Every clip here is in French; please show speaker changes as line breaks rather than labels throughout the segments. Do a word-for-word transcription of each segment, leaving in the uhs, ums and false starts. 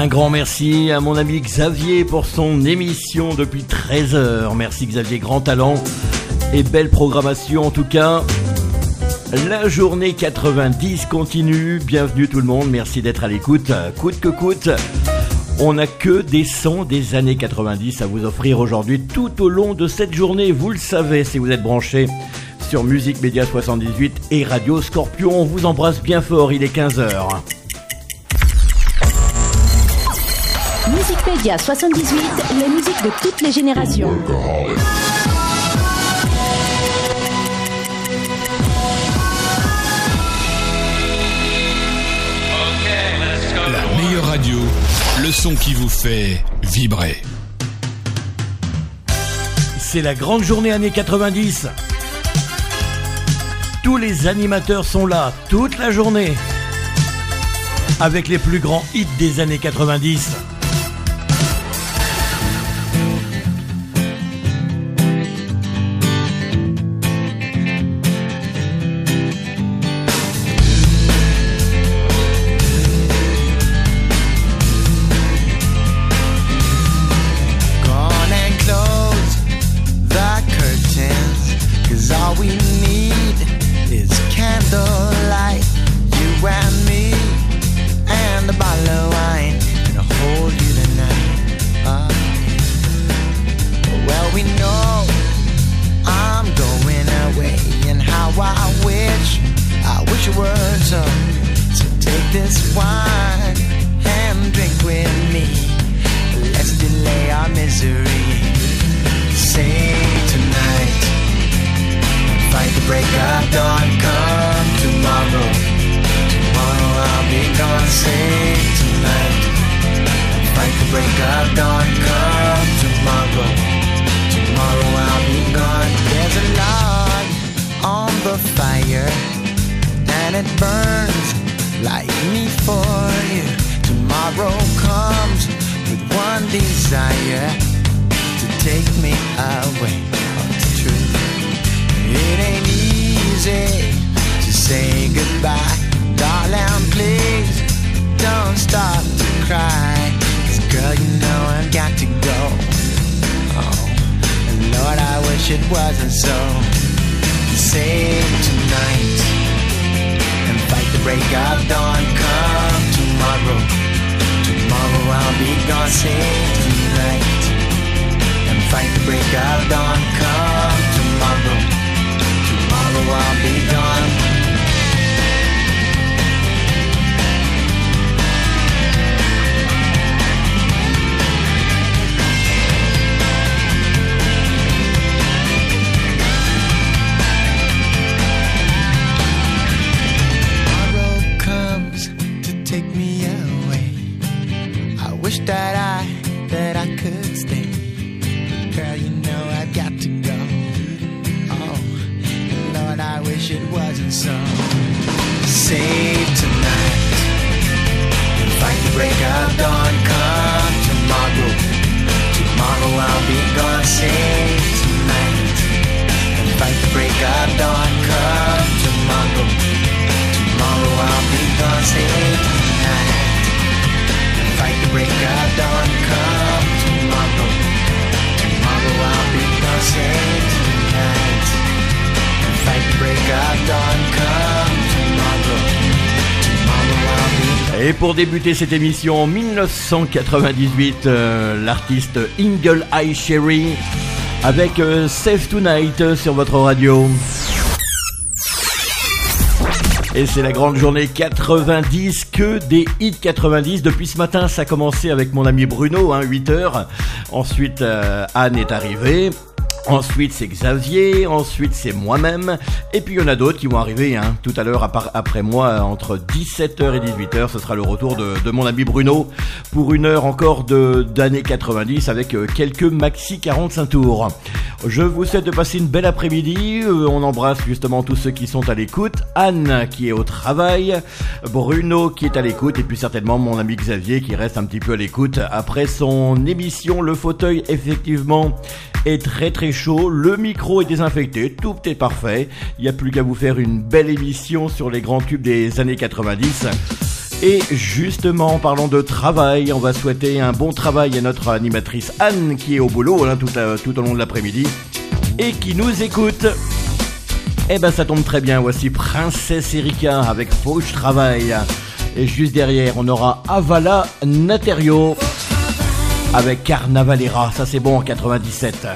Un grand merci à mon ami Xavier pour son émission depuis treize heures. Merci Xavier, grand talent et belle programmation en tout cas. La journée quatre-vingt-dix continue. Bienvenue tout le monde, merci d'être à l'écoute. Coûte que coûte, on n'a que des sons des années quatre-vingt-dix à vous offrir aujourd'hui tout au long de cette journée. Vous le savez si vous êtes branchés sur Musique Média soixante-dix-huit et Radio Scorpion. On vous embrasse bien fort, il est quinze heures.
Musique Média soixante-dix-huit, la musique de toutes les générations.
La meilleure radio, le son qui vous fait vibrer.
C'est la grande journée années quatre-vingt-dix. Tous les animateurs sont là toute la journée avec les plus grands hits des années quatre-vingt-dix. Et pour débuter cette émission en dix-neuf cent quatre-vingt-dix-huit, euh, l'artiste Eagle Eye Cherry avec euh, Save Tonight sur votre radio. Et c'est la grande journée quatre-vingt-dix, que des hits quatre-vingt-dix. Depuis ce matin, ça a commencé avec mon ami Bruno, hein, huit heures. Ensuite, euh, Anne est arrivée. Ensuite, c'est Xavier. Ensuite, c'est moi-même. Et puis, il y en a d'autres qui vont arriver hein, tout à l'heure après moi, entre dix-sept heures et dix-huit heures. Ce sera le retour de, de mon ami Bruno pour une heure encore de, d'années quatre-vingt-dix avec quelques maxi quarante-cinq tours. Je vous souhaite de passer une belle après-midi. On embrasse justement tous ceux qui sont à l'écoute. Anne qui est au travail. Bruno qui est à l'écoute. Et puis certainement mon ami Xavier qui reste un petit peu à l'écoute après son émission. Le fauteuil, effectivement, est très très chaud, le micro est désinfecté, tout est parfait, il n'y a plus qu'à vous faire une belle émission sur les grands tubes des années quatre-vingt-dix. Et justement, en parlant de travail, on va souhaiter un bon travail à notre animatrice Anne qui est au boulot hein, tout, à, tout au long de l'après-midi et qui nous écoute. Eh ben ça tombe très bien, voici Princesse Erika avec Faut que je travaille. Et juste derrière, on aura Avala Naterio avec Carnavalera, ça c'est bon en quatre-vingt-dix-sept.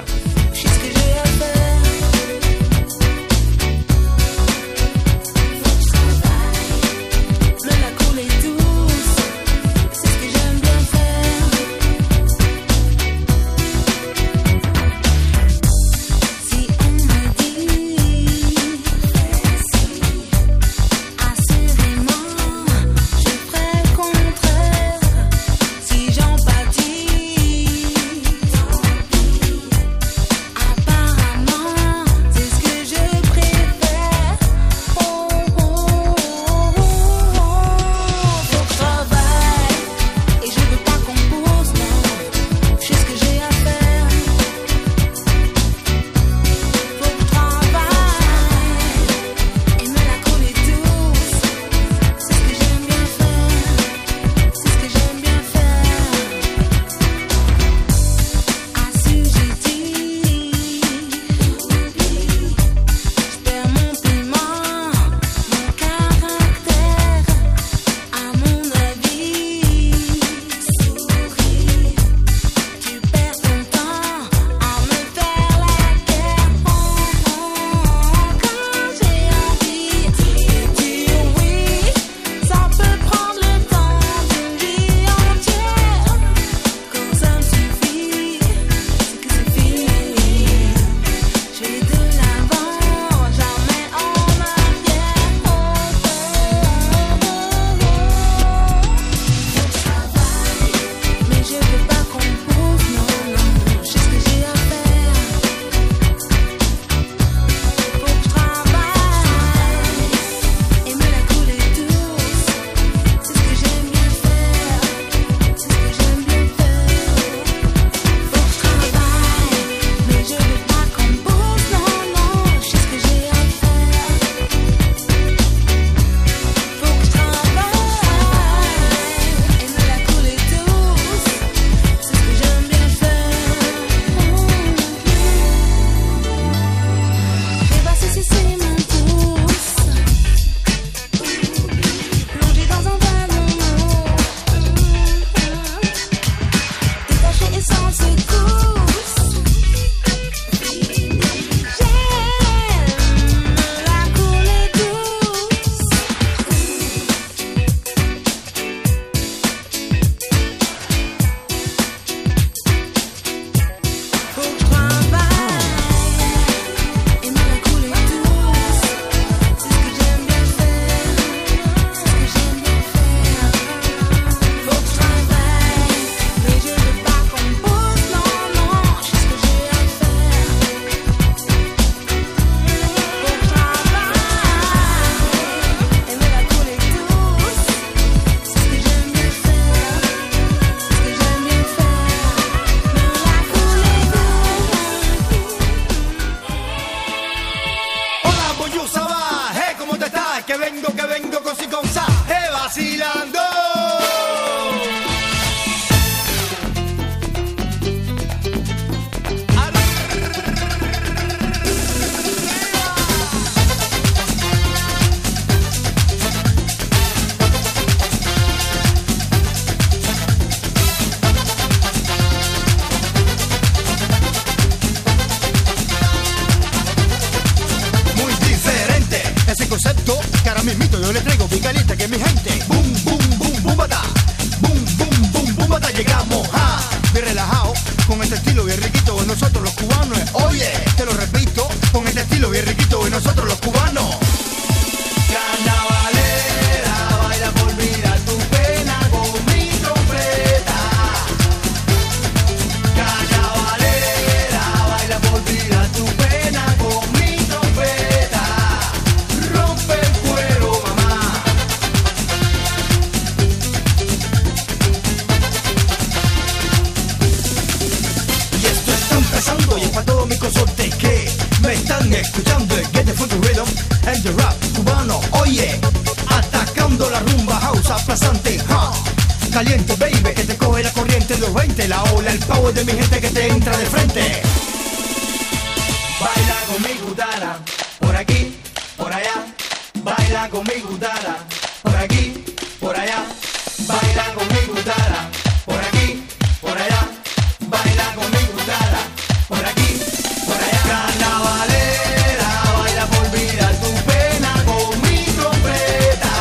escuchando el Get the Funky Rhythm and the Rap cubano, oye, atacando la rumba house. cosa aplastante, ja. Caliente, baby, que te coge la corriente de los veinte. La ola, el power de mi gente que te entra de frente. Baila con mi gutana, por aquí, por allá. Baila con mi gutana, por aquí, por allá. Baila con mi gutana, por aquí, por allá. Baila con mi gutana, por aquí, por allá. Carnavalera, baila por olvidar tu pena con mi trompeta.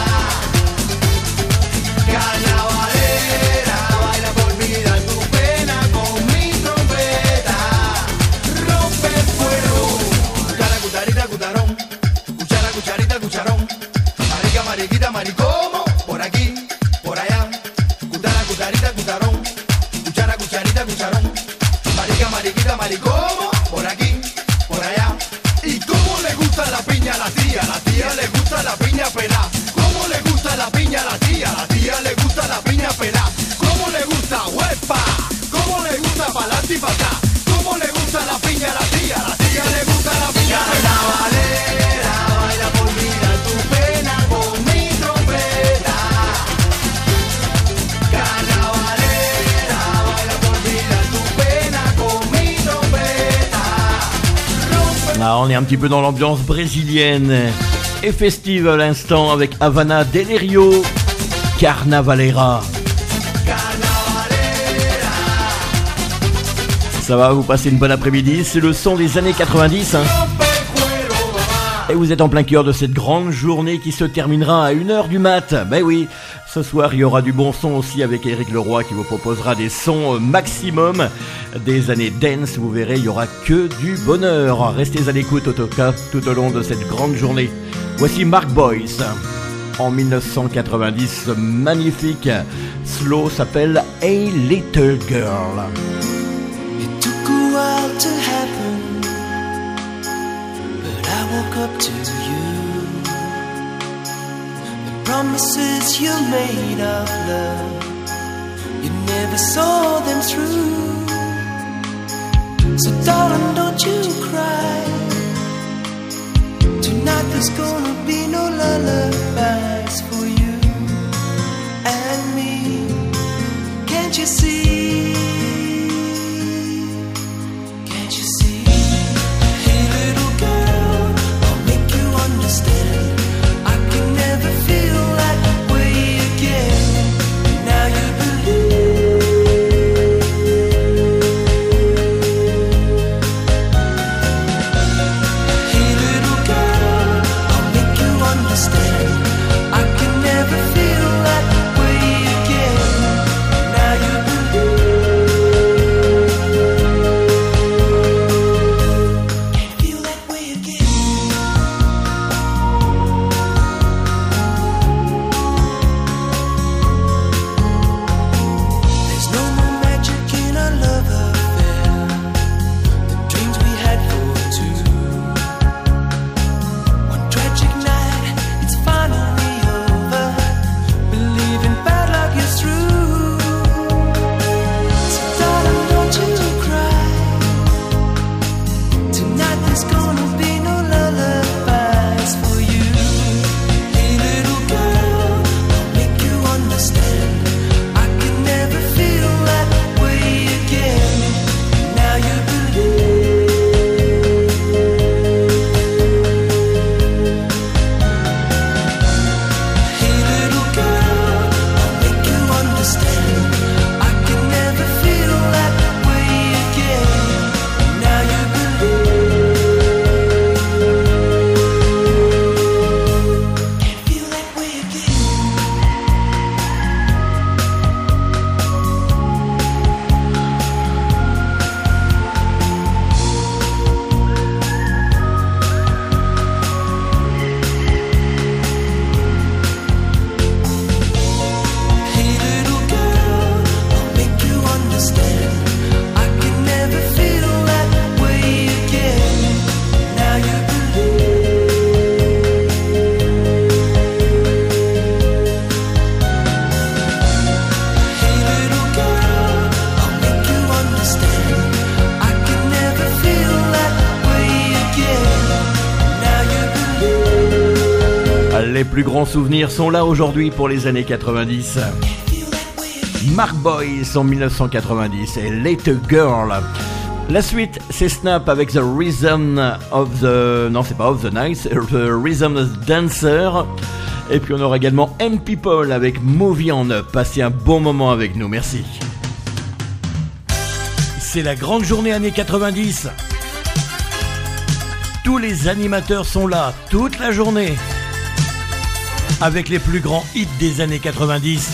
Carnavalera, baila por olvidar tu pena con mi trompeta. Rompe el fuego. Cuchara, cucharita, cucharón. Cuchara, cucharita, cucharón. Marica, mariquita, maricomo. Por aquí, por allá. Cuchara, cucharita, cucharón. Cuchara, cucharita, cucharón. Marica, mariquita, maricomo. Por aquí, por allá. ¿Y cómo le gusta la piña a la tía? La tía le gusta la piña pelá. ¿Cómo le gusta la piña a la tía? La tía le gusta la piña pelá. ¿Cómo le gusta huepa? ¿Cómo le gusta pa'lante y pa' acá? ¿Cómo le gusta la piña a la tía? La tía le gusta la piña pelá. Carnavalera, baila por olvidar tu pena con mi trompeta. Carnavalera, baila por olvidar tu pena con mi trompeta. Rompe.
Ah, on est un petit peu dans l'ambiance brésilienne et festive à l'instant avec Havana Delirio, Carnavalera. Ça va, vous passez une bonne après-midi, c'est le son des années quatre-vingt-dix. Hein. Et vous êtes en plein cœur de cette grande journée qui se terminera à une heure du mat. Ben oui, ce soir il y aura du bon son aussi avec Éric Leroy qui vous proposera des sons maximum des années dance. Vous verrez, il y aura que du bonheur. Restez à l'écoute au cas tout au long de cette grande journée. Voici Mark Boyce. En dix-neuf cent quatre-vingt-dix, ce magnifique slow s'appelle Hey Little Girl.
It took a while to happen, but I woke up to you. The promises you made of love, you never saw them through. So darling, don't you cry. Tonight there's gonna be no lullabies for you and me. Can't you see? Can't you see? Hey little girl, I'll make you understand. I can never feel that way again. Now you believe. Hey little girl, I'll make
Les plus grands souvenirs sont là aujourd'hui pour les années quatre-vingt-dix. Mark Boyce en mille neuf cent quatre-vingt-dix et Little Girl. La suite, c'est Snap avec The Rhythm of the... Non, c'est pas of the Night, c'est The Rhythm of the Dancer. Et puis on aura également M People avec Movie on Up. Passez un bon moment avec nous, merci. C'est la grande journée années quatre-vingt-dix. Tous les animateurs sont là, toute la journée. Avec les plus grands hits des années quatre-vingt-dix.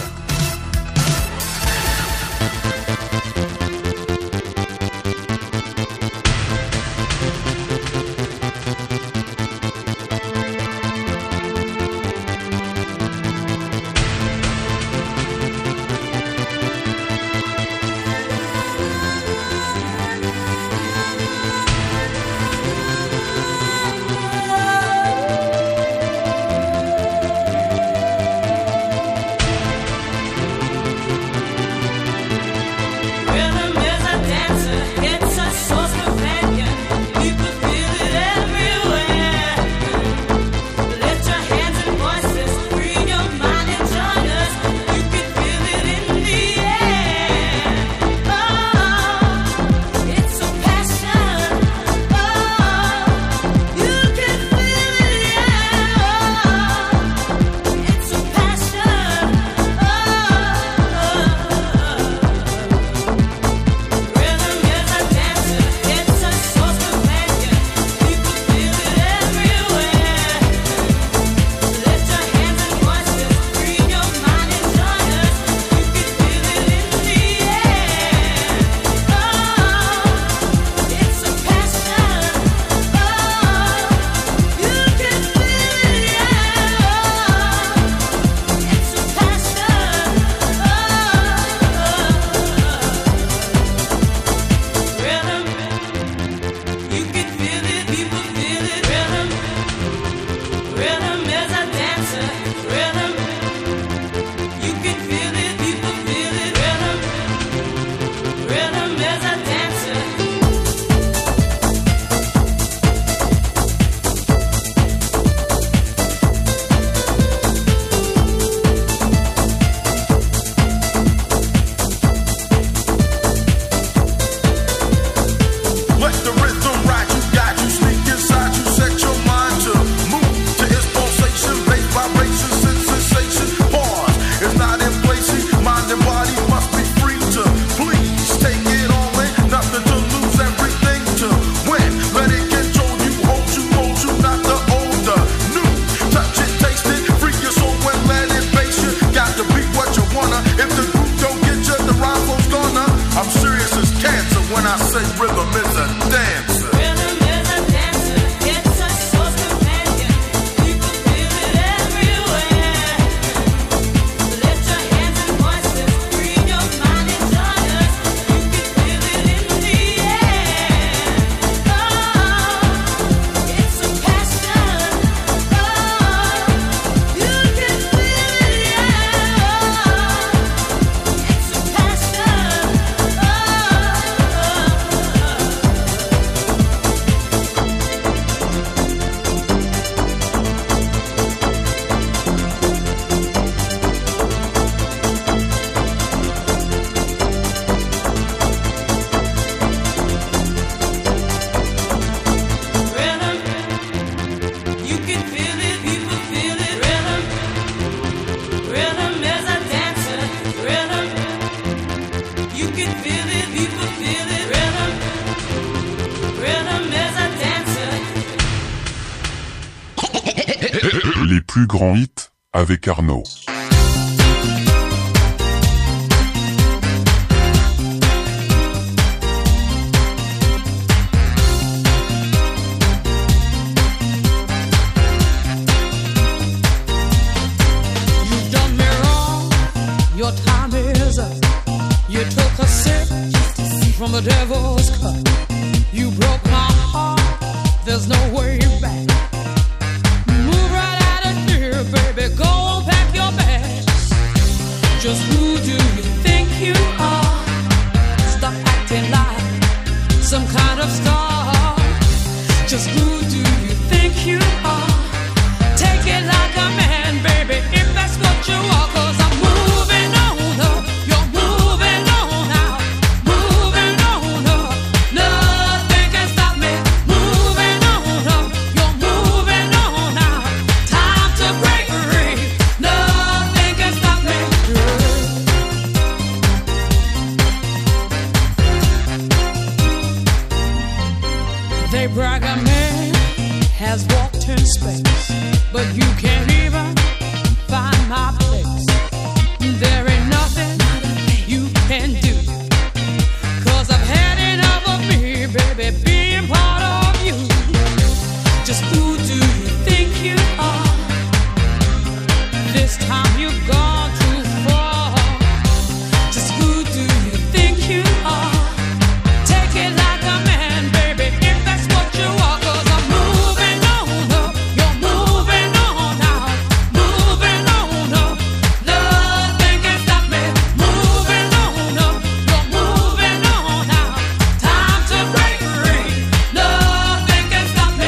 Les plus grands hits avec Arnaud.
You've done me wrong, your time is up. You took a sip from the devil's cup. You broke my heart, there's no way back. Move right out of here, baby, go on, pack your bags. Just who do you think you are? Stop acting like some kind of star. Just who do you think you are? Take it like a man. They brag a man has walked in space, but you can't even find my place. There ain't nothing you can do, 'cause I've had enough of me, baby, being part of you. Just who do you think you are? This time you've gone too far. Just who do you think you are? Take it like a man, baby, if that's what you are. 'Cause I'm moving on up, you're moving on out, moving on up. Nothing can stop me. Moving on up, you're moving on out. Time to break free. Nothing can stop me.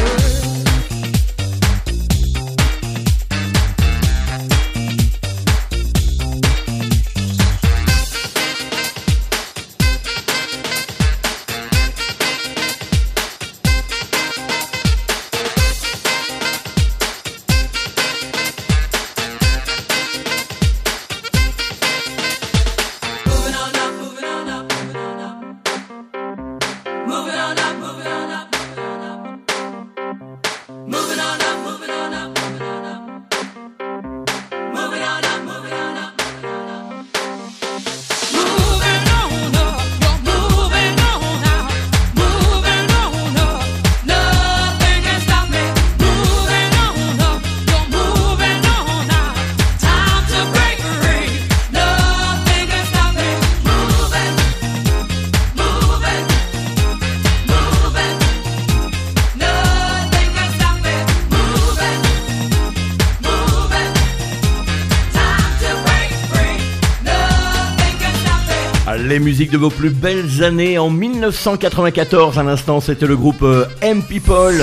Moving on up, moving on up, moving on up. Moving on up, moving on up, moving on up. Moving on up, moving on up, moving on up. Moving on up, moving on up, moving on up. Moving on up, you're moving on out. Moving on up, nothing can stop me. Moving on up, you're moving on out. Time to break free. Nothing can stop me. Moving, moving, moving. Nothing can stop me. Moving, moving. Time to break free. Nothing can stop me.
Les musiques de vos plus belles années en dix-neuf cent quatre-vingt-quatorze, à l'instant, c'était le groupe euh, M-People.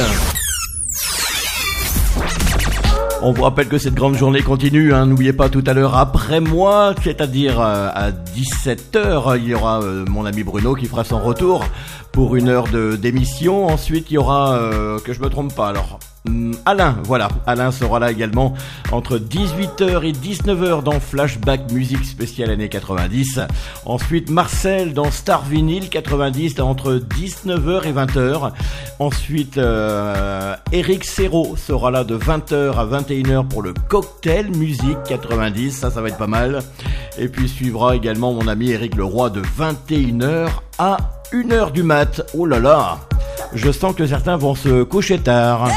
On vous rappelle que cette grande journée continue, hein. N'oubliez pas tout à l'heure après moi, c'est-à-dire euh, à dix-sept heures, il y aura euh, mon ami Bruno qui fera son retour pour une heure de d'émission. Ensuite, il y aura, euh, que je me trompe pas, alors hum, Alain, voilà, Alain sera là également entre dix-huit heures et dix-neuf heures dans Flashback Musique spéciale années quatre-vingt-dix. Ensuite, Marcel dans Star Vinyl quatre-vingt-dix entre dix-neuf heures et vingt heures. Ensuite, euh, Eric Serrault sera là de vingt heures à vingt et une heures pour le Cocktail Musique quatre-vingt-dix, ça, ça va être pas mal. Et puis suivra également mon ami Eric Leroy de vingt et une heures à une heure du mat. Oh là là, je sens que certains vont se coucher tard.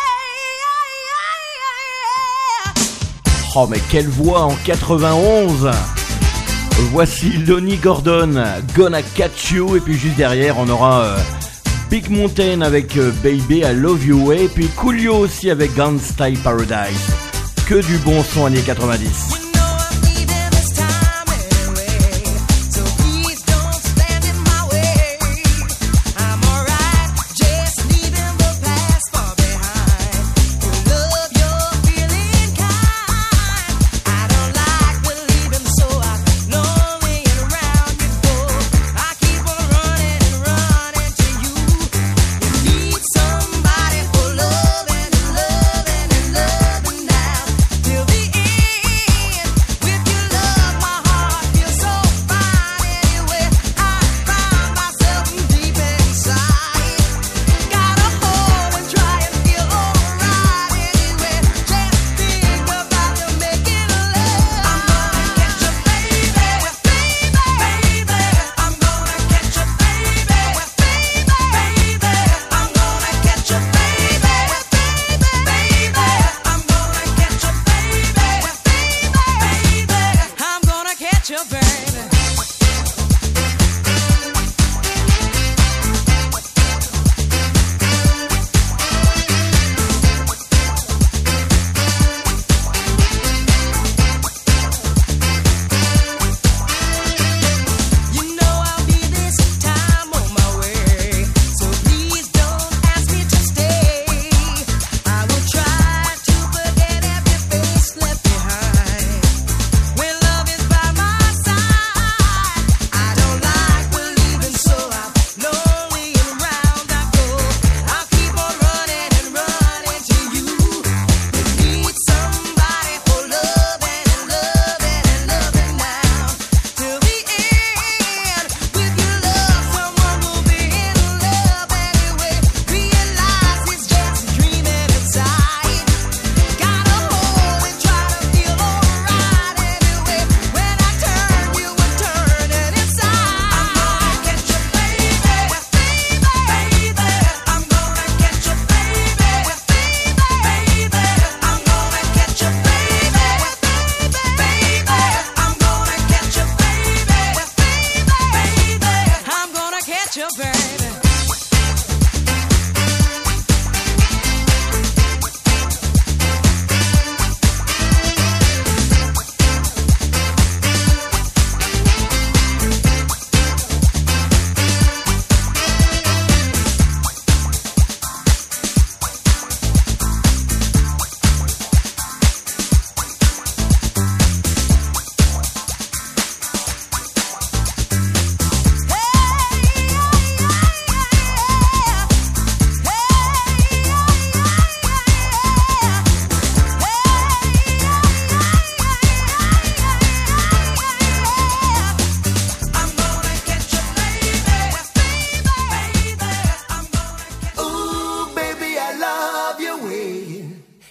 Oh mais quelle voix en quatre-vingt-onze. Voici Lonnie Gordon, Gonna Catch You. Et puis juste derrière on aura euh, Big Mountain avec euh, Baby I Love You. Et puis Coolio aussi avec Gangsta Paradise. Que du bon son années quatre-vingt-dix.
Till the end.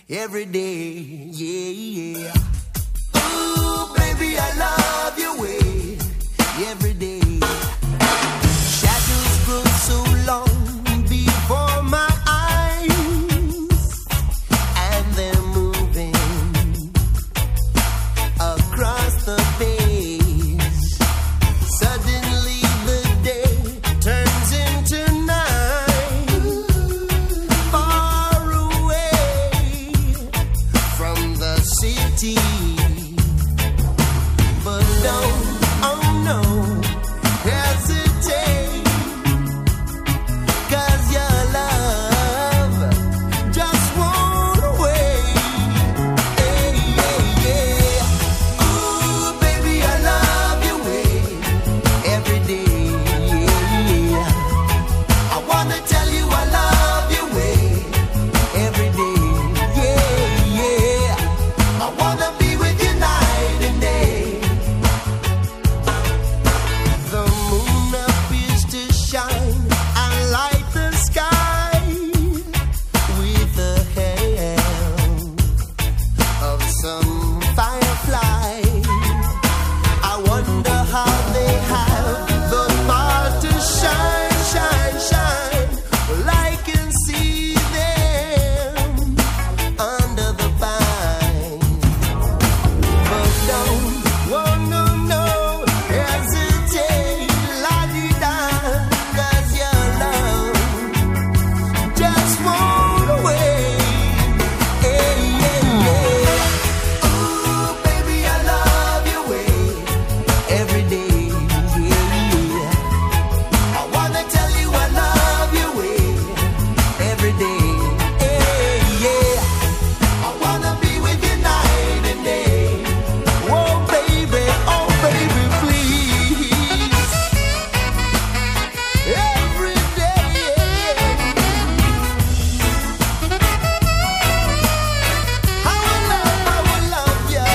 every day, yeah, yeah. Ooh, baby, I love your way every day. Shadows grow so long before my eyes, and they're moving across the page. Suddenly the day turns into night, far away from the city. But don't, oh no, hesitate, 'cause your love just won't wait. Hey, yeah, yeah. Ooh, baby, I love your way every day. Yeah. I wanna tell you I love your way every day. Yeah, yeah. I wanna be with you night and day. The moon appears to shine and light the sky with the help of some firefly. I wonder how they have the power to shine, shine, shine. Well, I can see them under the vine. But don't, oh no, no, hesitate, la-di-da, 'cause your love just won't wait. Hey, yeah, yeah. Ooh, baby, I love your way every day, yeah. I wanna tell you I love your way every day, hey, yeah. I wanna be with you night and day. Oh baby, oh baby, please. Every day. I will love, I will love you.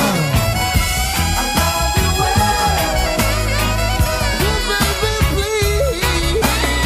I love you well. Oh baby, please.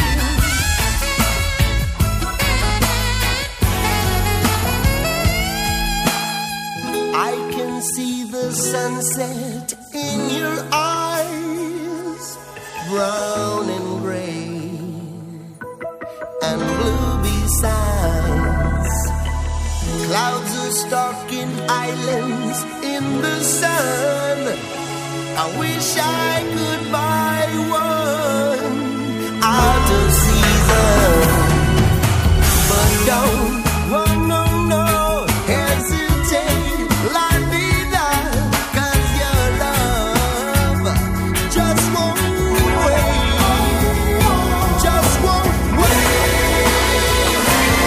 I can see the sunset in your eyes, brown and gray and blue besides. Clouds are stalking islands in the sun. I wish I could buy one out of season. But don't, oh no, no, hesitate, like me that, 'cause your love just won't wait, just won't wait.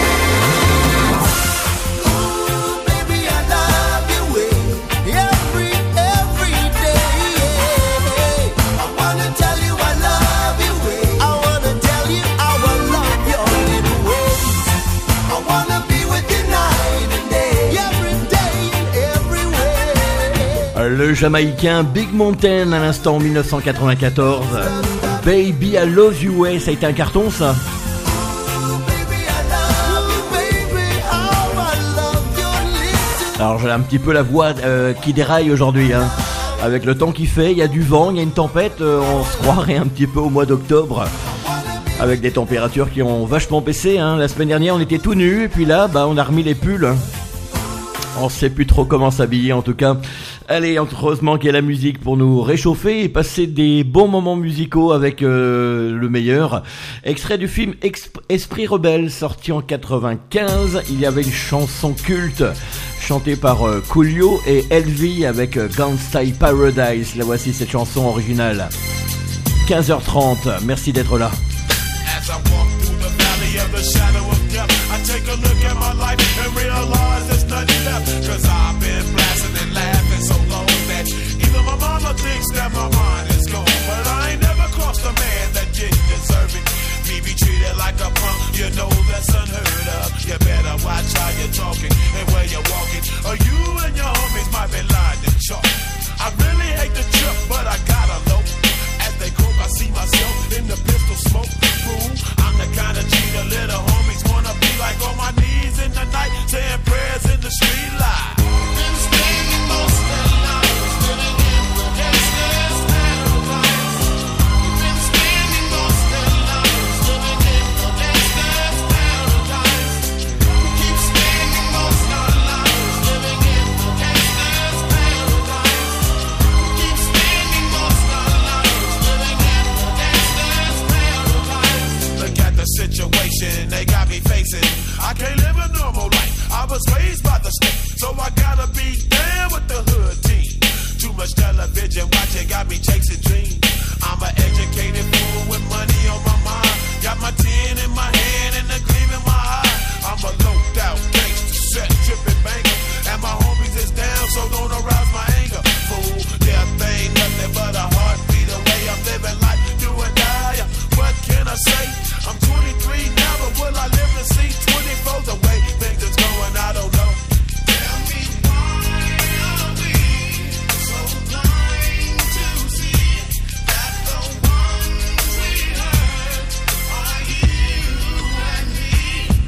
Ooh, baby, I love your way every, every day. I wanna tell you I love your way. I wanna tell you how I love your little ways. I wanna be with you night and day, every day and everywhere.
Le Jamaïcain Big Mountain à l'instant en dix-neuf cent quatre-vingt-quatorze. Baby I Love You Way, ça a été un carton ça.
Baby, I love you, baby, how I love your little.
Alors j'ai un petit peu la voix euh, qui déraille aujourd'hui hein. Avec le temps qu'il fait, il y a du vent, il y a une tempête, euh, on se croirait un petit peu au mois d'octobre. Avec des températures qui ont vachement baissé hein. La semaine dernière on était tout nus et puis là bah, on a remis les pulls. On sait plus trop comment s'habiller en tout cas. Allez, heureusement qu'il y a la musique pour nous réchauffer et passer des bons moments musicaux avec euh, le meilleur. Extrait du film Exp- Esprit Rebelle, sorti en quatre-vingt-quinze. Il y avait une chanson culte chantée par euh, Coolio et Elvis avec euh, Gangsta Paradise. La voici cette chanson originale. quinze heures trente, merci d'être là.
As I walk through the valley of the shadow of death, I take a look at my life and realize there's nothing left. Cause I've been blasting and laughing so long that even my mama thinks that my mind is gone. But I ain't never crossed a man that didn't deserve it. Me be treated like a punk, you know that's unheard of. You better watch how you're talking and where you're walking, or you and your homies might be lying to chalk. I really hate the trip, but I gotta low. As they croak, I see myself in the pistol smoke room. I'm the kind of G the little homies wanna be like, on my knees in the night saying prayers. situation they got me facing. I can't live a normal life. I was raised by the state, so I gotta be down with the hood team. Too much television watching got me chasing dreams. I'm an educated fool with money on my mind. Got my tin in my hand and a gleam in my eye. I'm a loped out gangster, set tripping banker, and my homies is down, so don't arouse my anger. Fool, death ain't nothing but a heartbeat away. I'm living life, do or die. What can I say? I'm twenty-three now, but will I live to see twenty-four? The way things is going, I don't know. Tell me why are we so blind to see that the ones we hurt are you and me?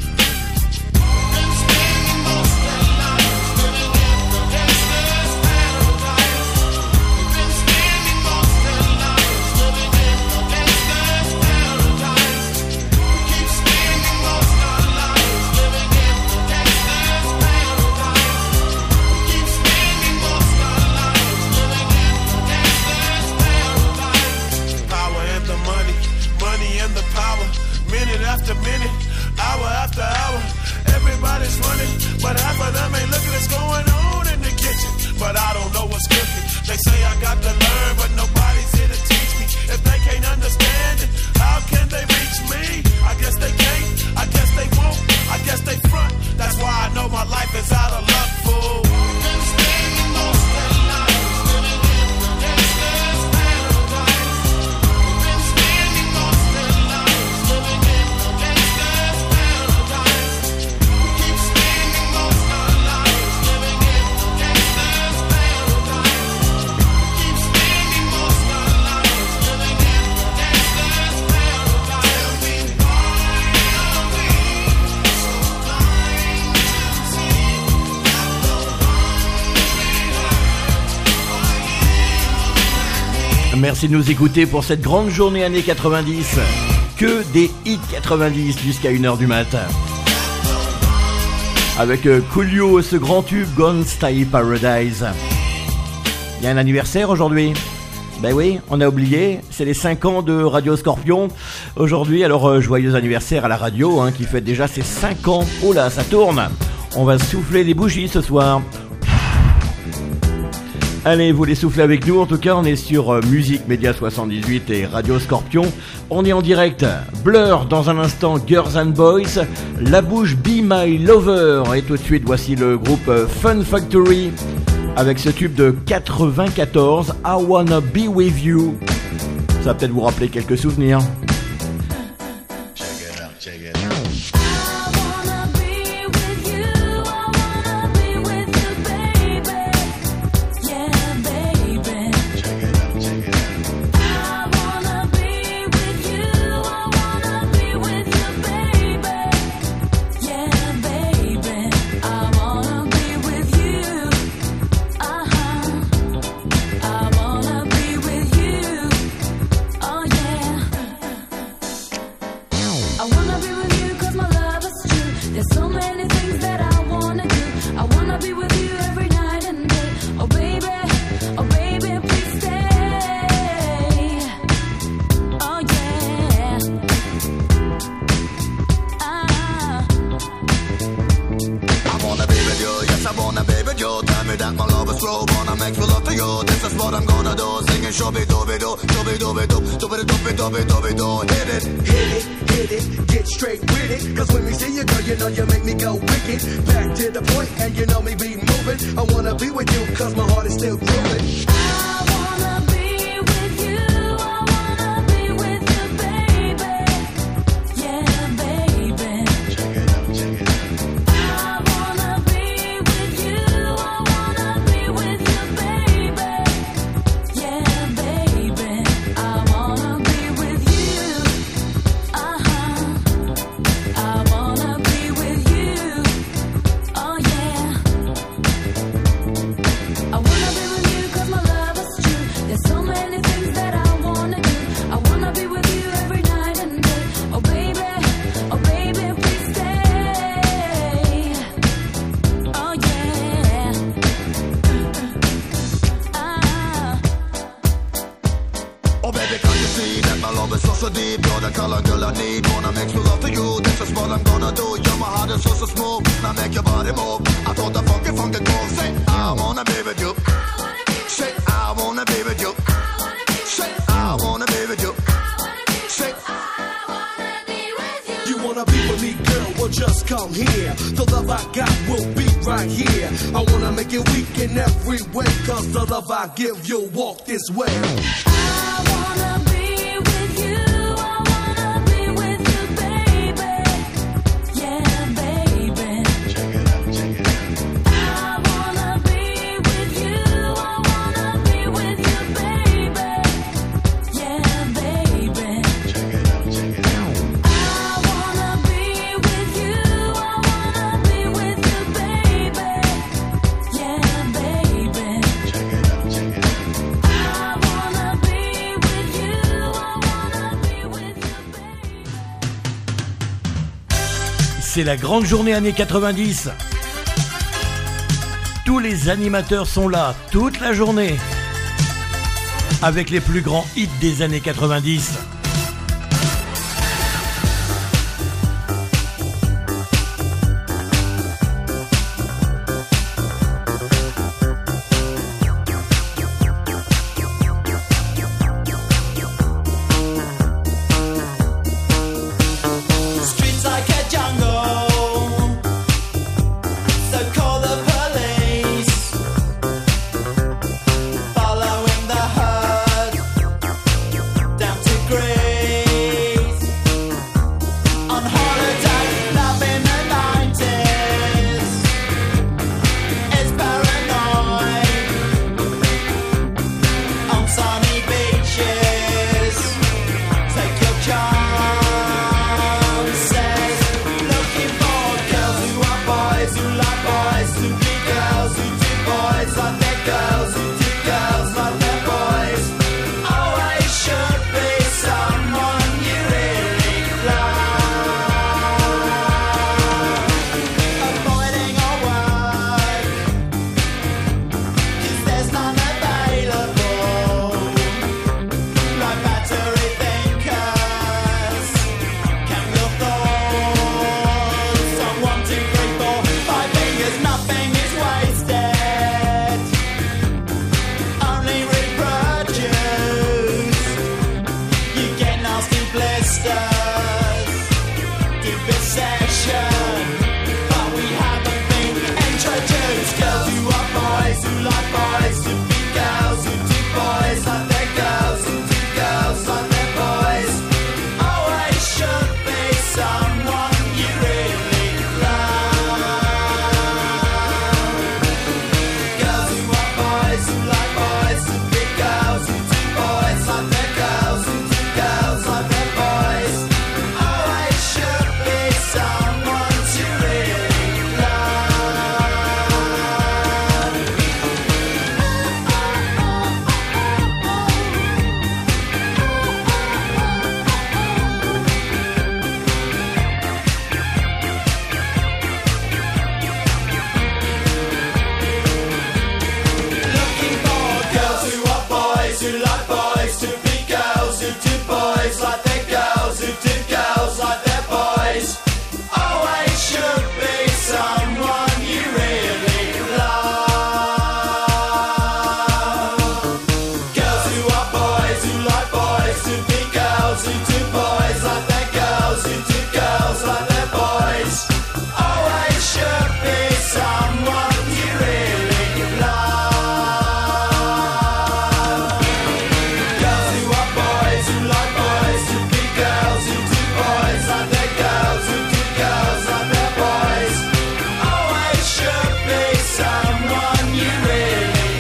Been spending most of their lives living in the gangster's paradise. Been spending most of their lives living in the gangster's paradise. Keep spending most of our lives living in the gangster's paradise. Keep spending most of our lives living in the gangster's paradise. Power and the money, money and the power. Minute after minute, hour after hour. Everybody's running, but half of them ain't looking what's going on in the kitchen. But I don't know what's cooking. They say I got to learn, but nobody's here to teach me. If they can't understand it, how can they reach me? I guess they can't, I guess they won't, I guess they front. That's why I know my life is out of luck, fool. Been spending most of their lives living in the gangster's paradise. Been spending most of their lives living in the gangster's paradise. Keep spending most of our lives living in the gangster's paradise. Keep spending most of our lives living in the gangster's paradise. Tell me why are we so blind to see that the ones we hurt are you and me?
Merci de nous écouter pour cette grande journée années quatre-vingt-dix. Que des hits quatre-vingt-dix jusqu'à une heure du matin. Avec euh, Coolio, ce grand tube Gone Style Paradise. Il y a un anniversaire aujourd'hui. Ben oui, on a oublié, c'est les cinq ans de Radio Scorpion. Aujourd'hui, alors euh, joyeux anniversaire à la radio hein, qui fête déjà ses cinq ans. Oh là, ça tourne. On va souffler des bougies ce soir. Allez, vous les soufflez avec nous. En tout cas, on est sur euh, Musique Média soixante-dix-huit et Radio Scorpion. On est en direct. Blur dans un instant, Girls and Boys. La bouche Be My Lover. Et tout de suite, voici le groupe euh, Fun Factory avec ce tube de quatre-vingt-quatorze, I Wanna Be With You. Ça va peut-être vous rappeler quelques souvenirs.
There's
this is what I'm gonna do. You're my heart is so so smooth. Now make your body move. I thought the funky funky groove. Say I wanna be with you. Say I wanna be with you. Say I wanna be with you. Say I wanna be with you.
You wanna be with me, girl? Well, just come here. The love I got will be right here. I wanna make you weak in every way, cause the love I give you'll walk this way.
I wanna be with you. I wanna be with you, baby. Yeah, baby.
Check it out, check it out.
I wanna be with you. I wanna be with you, baby. Yeah, baby.
Check it out, check it out.
I wanna be with you. I wanna be with you, baby. Yeah, baby.
Check it out, check it out.
I wanna be with you. I wanna be with you, baby.
C'est la grande journée année quatre-vingt-dix. Tous les animateurs sont là toute la journée avec les plus grands hits des années quatre-vingt-dix.
Streets like a jungle, so call the police. Following the herd down to Greece. On holiday, love in the nineties. It's paranoid. On sunny beaches, take your chances. Looking for girls who are boys, who like boys, who be girls, who do boys like their girls, who do girls like their boys. Always should be someone you really love. Avoiding all work, 'cause there's none available. Like battery thinkers, count your thoughts on one, two, three, four, five fingers. Nothing is wasted, only reproduce. You get nasty blisters, deep obsession, but we haven't been introduced. Girls who are boys, who like boys, who be girls, who do boys like their girls, who do girls like their boys. Always should be someone you really love. Girls who are boys, who like boys, who be girls, who do boys like their girls, who do girls like their boys. Always should be someone to really love. Looking for girls who are boys, who like boys, to be girls, who do boys like their girls, who do girls like their boys. Always should be someone you really love. Girls who are boys, who like boys, to be girls, who do boys like their girls, who do girls like their boys. Always should be someone you really love. Girls who are boys, who like boys, to be girls, who do boys like their girls, who do girls like their boys. Always should be someone you really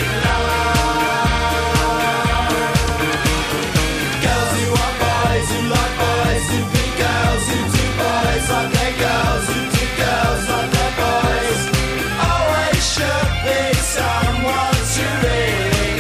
love. Girls who are boys, who like boys, who be girls, who do boys like their girls, who do girls like their boys. Always should be someone to really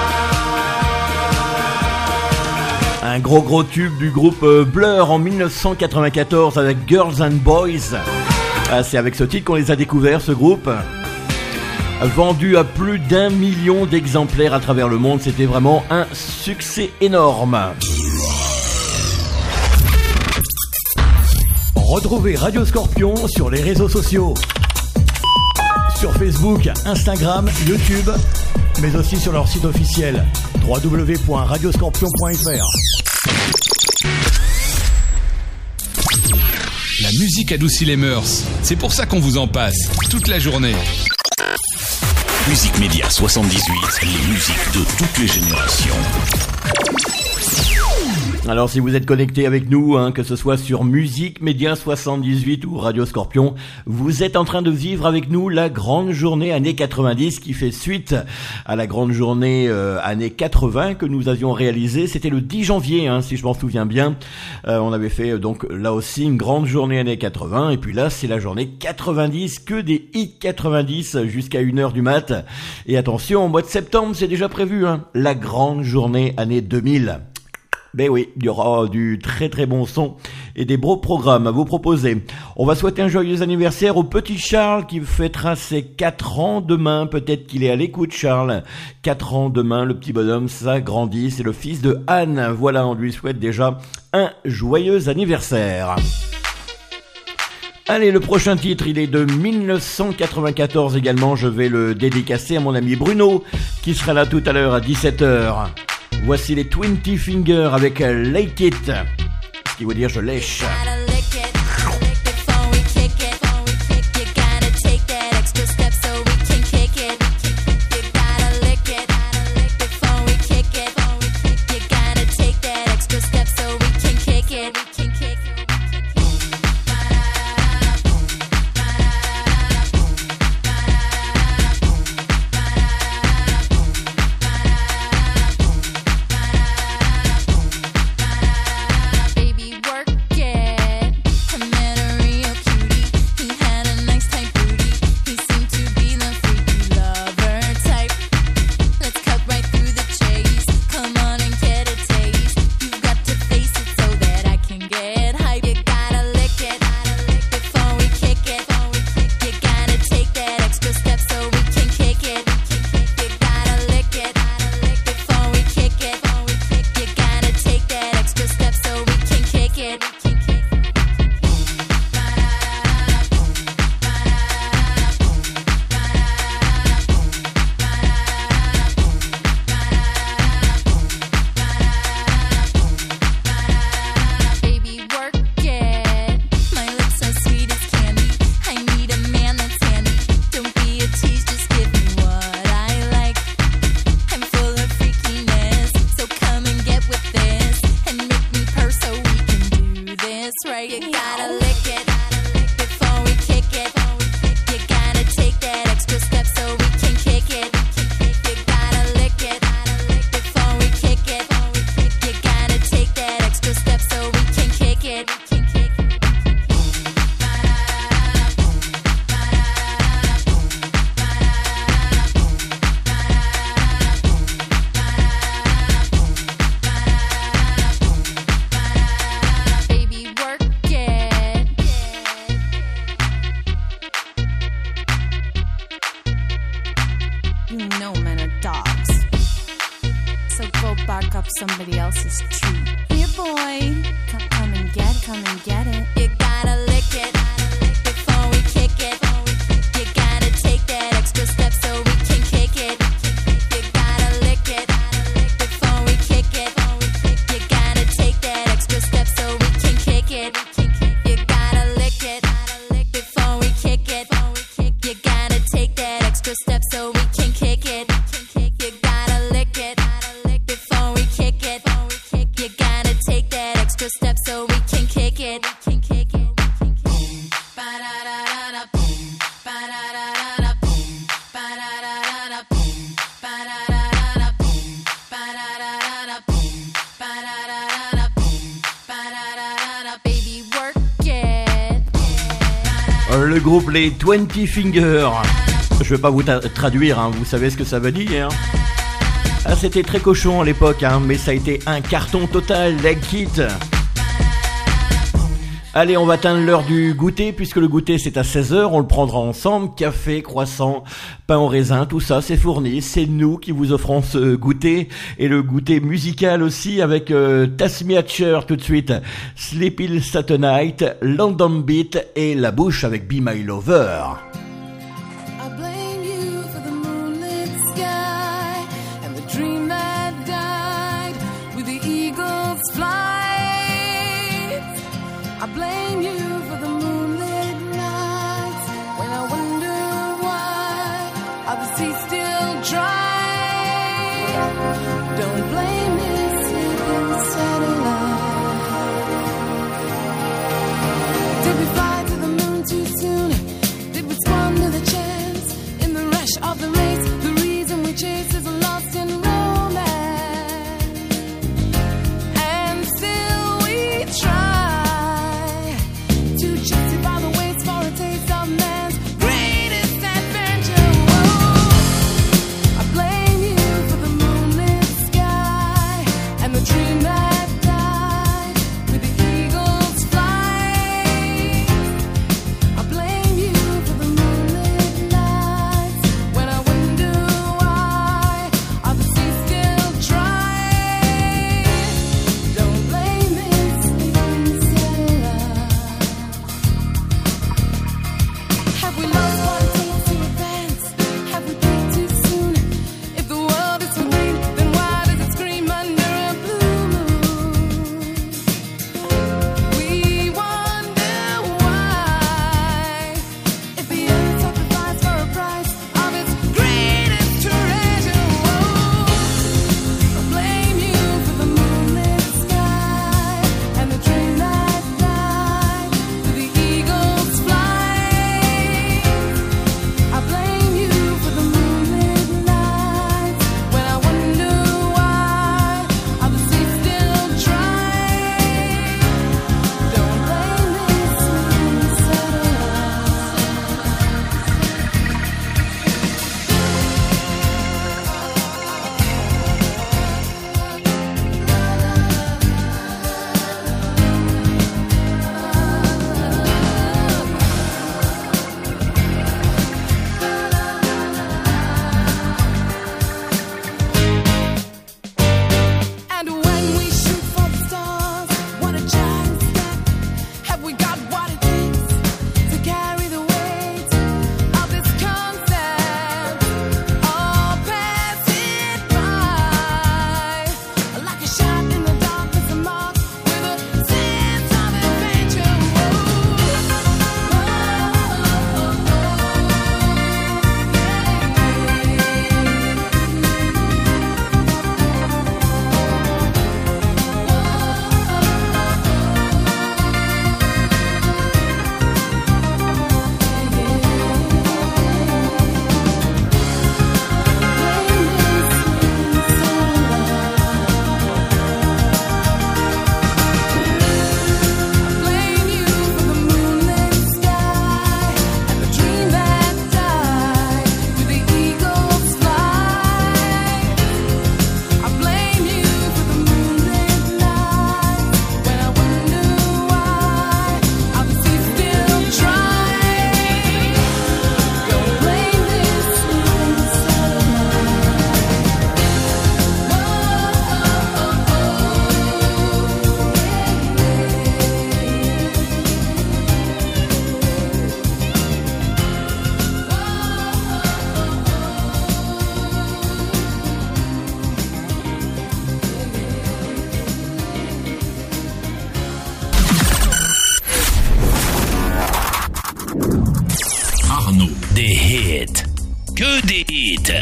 love.
Un gros gros tube du groupe euh, Blur en mille neuf cent quatre-vingt-quatorze avec Girls and Boys. Ah, c'est avec ce titre qu'on les a découverts, ce groupe. Vendu à plus d'un million d'exemplaires à travers le monde, c'était vraiment un succès énorme. Retrouvez Radio Scorpion sur les réseaux sociaux. Sur Facebook, Instagram, YouTube, mais aussi sur leur site officiel w w w point radio scorpion point f r.
La musique adoucit les mœurs. C'est pour ça qu'on vous en passe toute la journée.
Musique Média soixante-dix-huit, les musiques de toutes les générations.
Alors si vous êtes connecté avec nous, hein, que ce soit sur Musique Média soixante-dix-huit ou Radio Scorpion, vous êtes en train de vivre avec nous la grande journée années quatre-vingt-dix qui fait suite à la grande journée euh, années quatre-vingts que nous avions réalisée. C'était le dix janvier, hein, si je m'en souviens bien. Euh, on avait fait donc là aussi une grande journée années quatre-vingts et puis là c'est la journée quatre-vingt-dix, que des hits quatre-vingt-dix jusqu'à une heure du mat. Et attention, au mois de septembre c'est déjà prévu, hein, la grande journée année deux mille. Ben oui, il y aura du très très bon son et des beaux programmes à vous proposer. On va souhaiter un joyeux anniversaire au petit Charles qui fêtera ses quatre ans demain. Peut-être qu'il est à l'écoute, Charles. quatre ans demain, le petit bonhomme, ça grandit. C'est le fils de Anne. Voilà, on lui souhaite déjà un joyeux anniversaire. Allez, le prochain titre, il est de dix-neuf cent quatre-vingt-quatorze également. Je vais le dédicacer à mon ami Bruno qui sera là tout à l'heure à dix-sept heures. Voici les Twenty Finger avec Like It, ce qui veut dire je lèche. Le groupe les Twenty Finger. Je vais pas vous ta- traduire, hein, vous savez ce que ça veut dire. Ah, c'était très cochon à l'époque, hein, mais ça a été un carton total, Like It. Allez, on va atteindre l'heure du goûter, puisque le goûter c'est à seize heures, on le prendra ensemble. Café, croissant, pain au raisin, tout ça c'est fourni. C'est nous qui vous offrons ce goûter, et le goûter musical aussi avec euh, Tasmi Hatcher tout de suite, Sleepy Saturday Night, London Beat et La Bouche avec Be My Lover.
I blame you for the moonlit sky and the dream that died with the eagle's flight. I blame you for the moonlit nights when I wonder why are the seas still dry. Don't blame me, sleeping satellite. Did we fly to the moon too soon? Did we squander the chance in the rush of the race? The reason we chase is lost in romance, and still we try to justify the waste for a taste of man's greatest adventure. Whoa. I blame you for the moonlit sky and the dream that died with the eagle's flight. I blame you for the moonlit nights when I wonder why are the seas still dry. Don't blame me, sleeping satellite. Have we lost what it takes to advance? Have we peaked too soon? If the world is so green, then why does it scream under a blue moon? We wonder why. If the earth sacrificed for a price of its greatest treasure. Whoa. I blame you for the moonlit sky and the dream that died with the eagle's flight. I blame you for the moonlit nights when I wonder why are the seas still dry. Don't blame me, sleeping satellite. And when we shoot for the stars, what a giant step. Have we got what it takes to carry the weight of this concept? All pass it by like a shot in the darkness, a mark with a sense of adventure. Blame you for the moonlit sky and the dream that died with the eagle's flight. I blame you for the moonlit nights when I wonder why are the seas still dry. Don't blame this sleeping
Arnaud, des hits. Que des hits.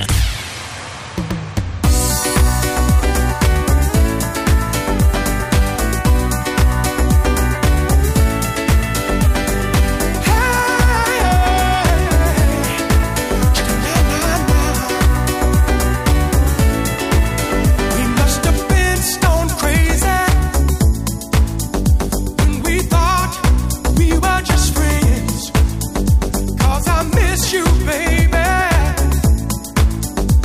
We must have been stone crazy when we thought we were just friends. 'Cause I miss you, baby.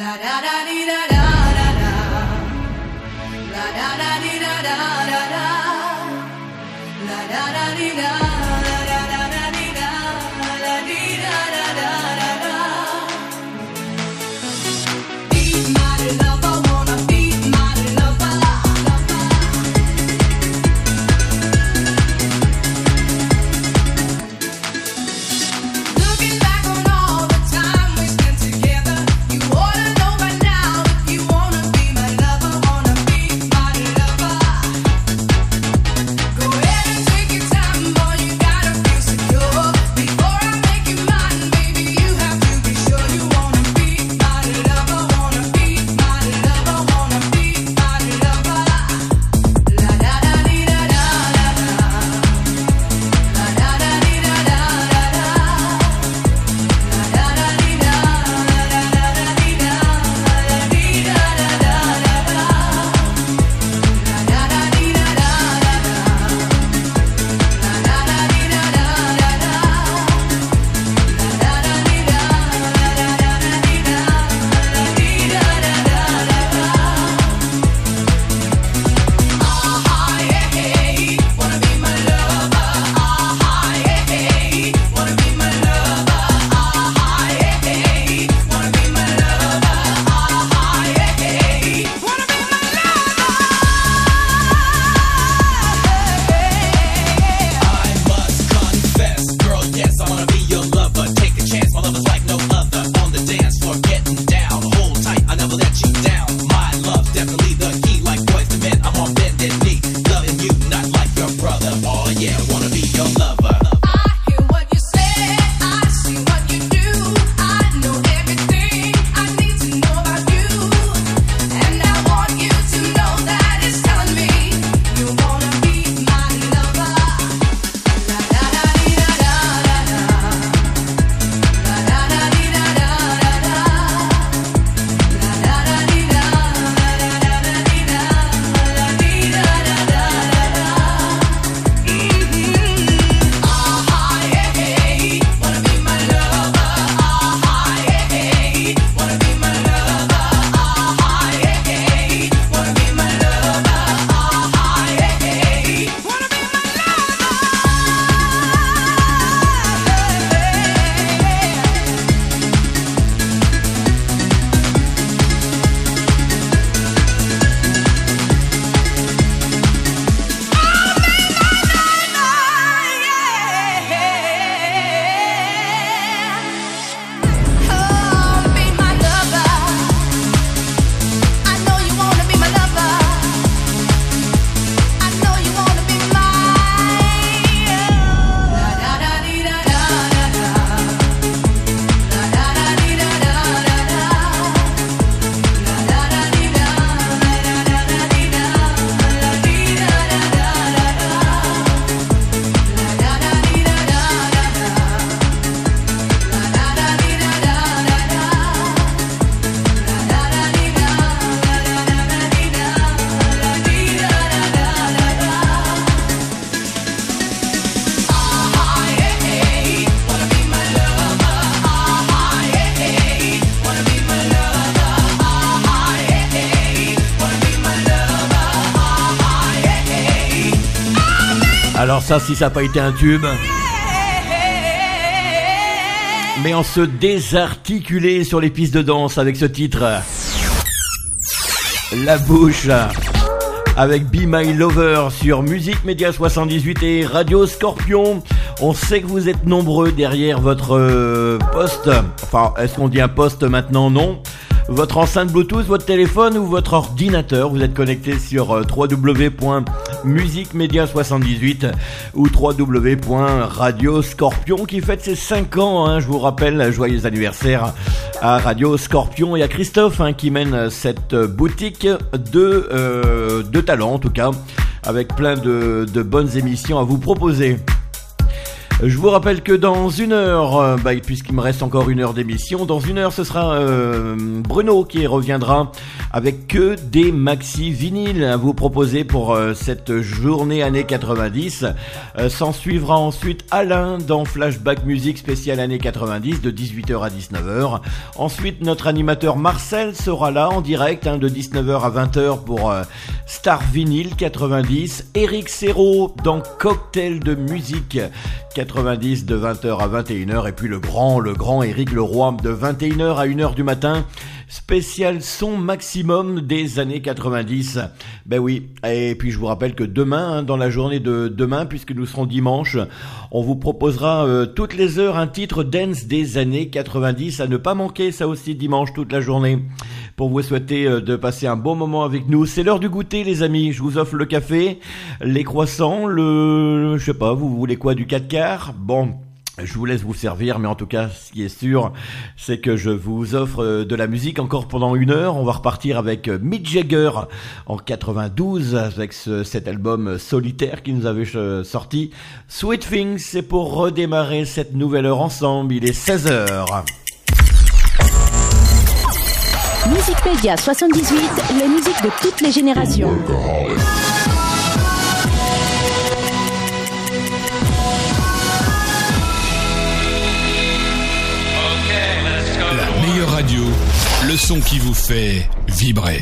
Alors ça, si ça n'a pas été un tube. Mais on se désarticulait sur les pistes de danse avec ce titre. La bouche. Avec Be My Lover sur Musique Média soixante-dix-huit et Radio Scorpion. On sait que vous êtes nombreux derrière votre euh, poste. Enfin, est-ce qu'on dit un poste maintenant? Non. Votre enceinte Bluetooth, votre téléphone ou votre ordinateur. Vous êtes connecté sur euh, w w w point musique média soixante-dix-huit ou w w w point radio scorpion qui fête ses cinq ans. Hein, je vous rappelle, joyeux anniversaire à Radio Scorpion et à Christophe hein, qui mène cette boutique de, euh, de talent en tout cas, avec plein de, de bonnes émissions à vous proposer. Je vous rappelle que dans une heure, euh, bah, puisqu'il me reste encore une heure d'émission, dans une heure ce sera euh, Bruno qui reviendra avec que des maxi vinyles à vous proposer pour euh, cette journée année quatre-vingt-dix. Euh, s'en suivra ensuite Alain dans Flashback Musique spéciale année quatre-vingt-dix de dix-huit heures à dix-neuf heures. Ensuite notre animateur Marcel sera là en direct hein, de dix-neuf heures à vingt heures pour euh, Star Vinyl quatre-vingt-dix. Eric Serrault dans Cocktail de musique quatre-vingt-dix de vingt heures à vingt et une heures. Et puis le grand, le grand Eric Leroy de vingt et une heures à une heure du matin. Spécial son maximum des années quatre-vingt-dix. Ben oui, et puis je vous rappelle que demain, hein, dans la journée de demain, puisque nous serons dimanche, on vous proposera euh, toutes les heures un titre dance des années quatre-vingt-dix à ne pas manquer, ça aussi dimanche toute la journée. Pour vous souhaiter euh, de passer un bon moment avec nous. C'est l'heure du goûter les amis, je vous offre le café, les croissants, le... je sais pas, vous voulez quoi, du quatre quarts? Bon... Je vous laisse vous servir, mais en tout cas, ce qui est sûr, c'est que je vous offre de la musique encore pendant une heure. On va repartir avec Mick Jagger en quatre-vingt-douze, avec ce, cet album solitaire qui nous avait sorti. Sweet Things, c'est pour redémarrer cette nouvelle heure ensemble. Il est seize heures.
Musique Média soixante-dix-huit, la musique de toutes les générations.
Meilleure radio, le son qui vous fait vibrer.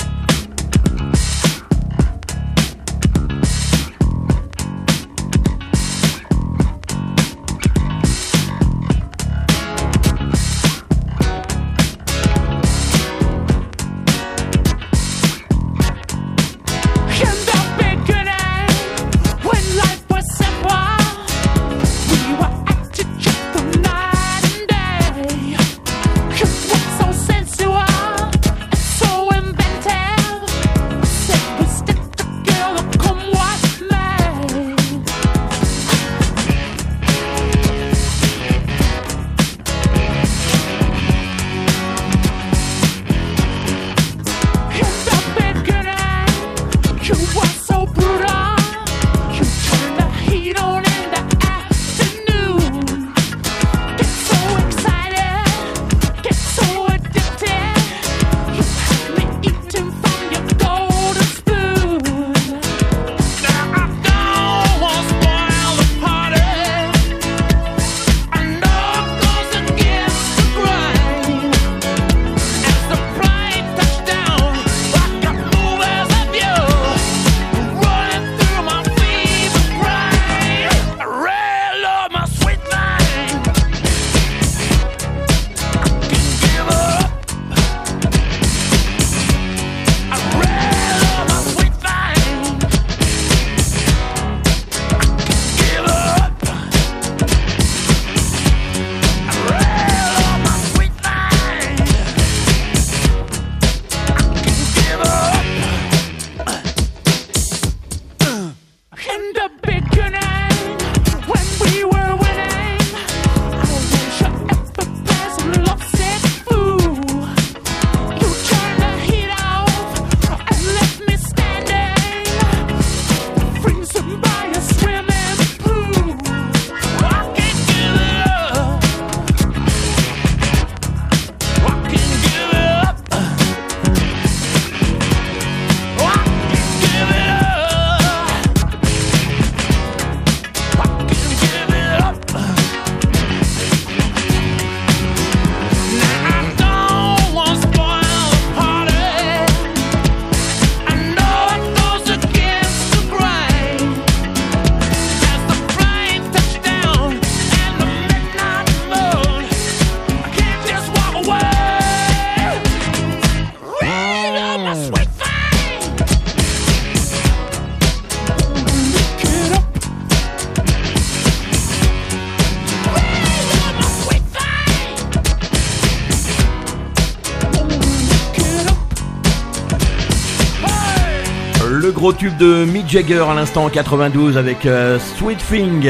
Gros tube de Mick Jagger à l'instant en quatre-vingt-douze avec euh, Sweet Thing.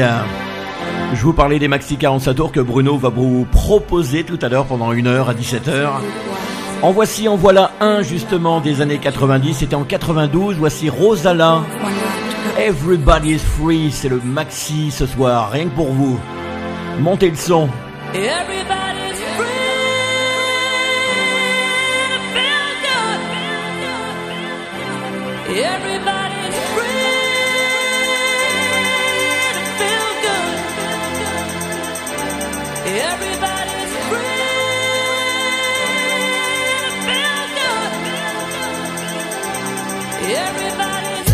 Je vous parlais des maxi quarante-cinq tours que Bruno va vous proposer tout à l'heure pendant une heure à dix-sept heures. En voici, en voilà un justement des années quatre-vingt-dix. C'était en quatre-vingt-douze. Voici Rosala Everybody's Free, c'est le maxi ce soir, rien que pour vous. Montez le son.
Everybody's free to feel good. Everybody's free to feel good. Everybody's free to feel good. Everybody's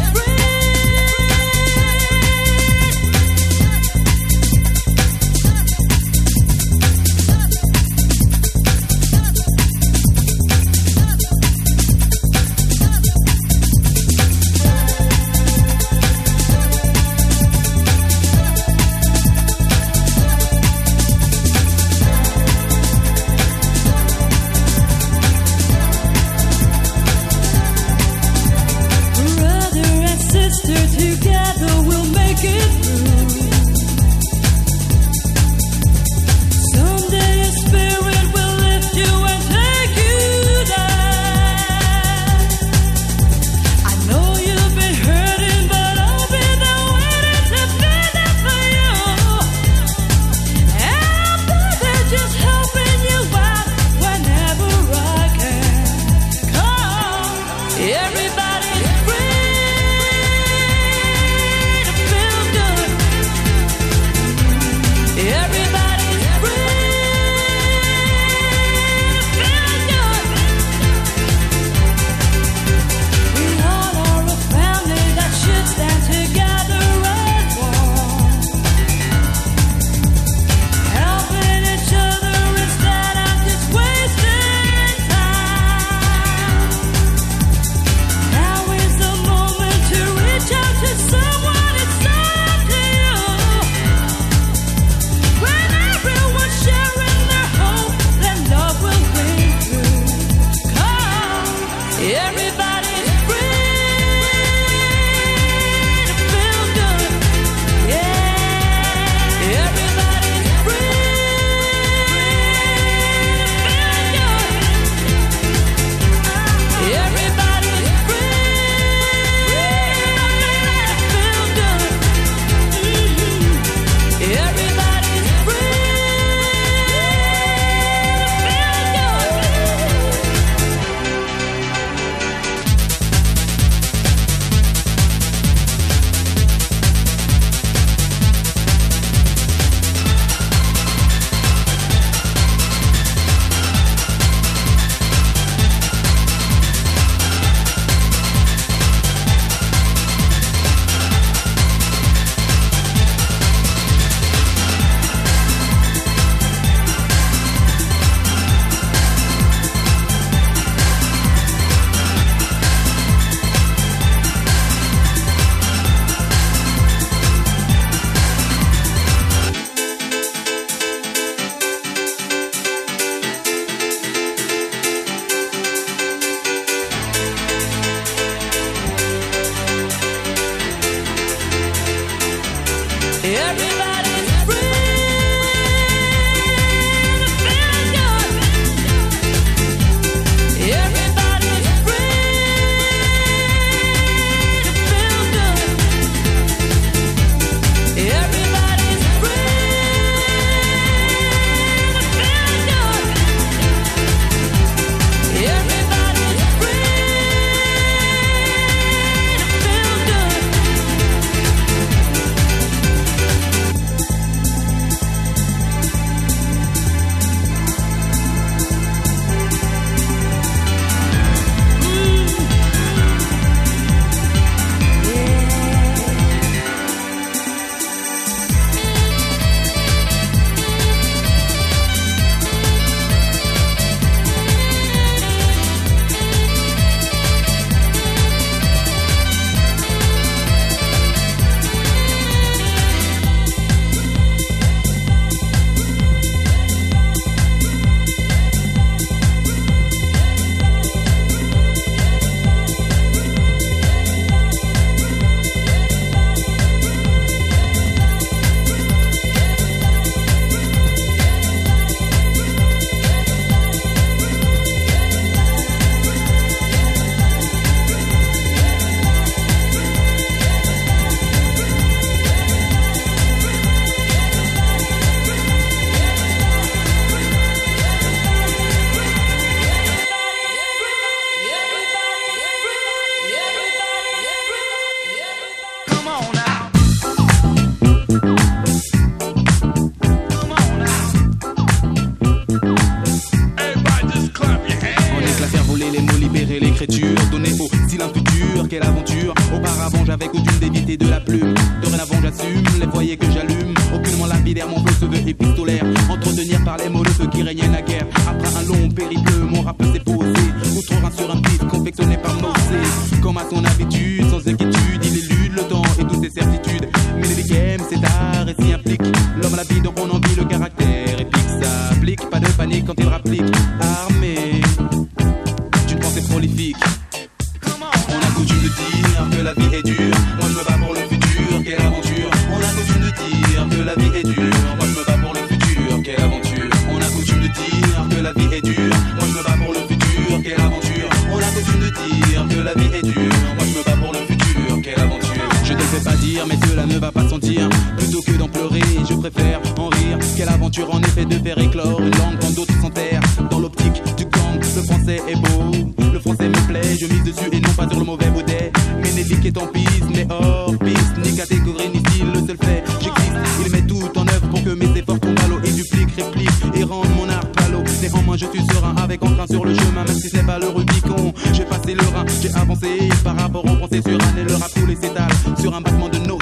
suicidaire, mon feu se veut épistolaire. Entretenir par les mots le feu qui régnait naguère. Après un long périple, mon rap s'est posé. Outre un sur un beat confectionné par Mosé. Comme à son habitude, sans inquiétude, il élude le temps et toutes ses certitudes. Mais les games, c'est art et s'y implique. L'homme à la vie, donc on en vit le caractère épique. Ça applique, pas de panique quand il rapplique. Armé d'une pensée prolifique. On a coutume de dire que la vie est dure. Moi je me bats pour le futur, quelle aventure. On a coutume de dire que la vie est dure. Moi je me bats pour le futur, quelle aventure. On a coutume de dire que la vie est dure. Moi je me bats pour le futur, quelle aventure. On a coutume de dire que la vie est dure. Moi je me bats pour le futur, quelle aventure. Je te le fais pas dire, mais cela ne va pas sentir. Plutôt que d'en pleurer, je préfère en rire. Quelle aventure en effet de faire éclore une langue quand d'autres s'enterrent. Dans l'optique du gang, le français est beau. Le français me plaît, je mise dessus et non pas sur le mauvais baudet. Ménélique est en piste, mais hors piste. Ni catégorie ni style, le seul fait, j'existe. Il met tout en œuvre pour que mes efforts tombent à l'eau. Et duplique, réplique et rende mon art palo. Néanmoins je suis serein avec entrain sur le chemin. Même si ce n'est pas le Rubicon, j'ai passé le rein. J'ai avancé par rapport aux pensées sur un. Et le rap coule et s'étale sur un battement de nocées.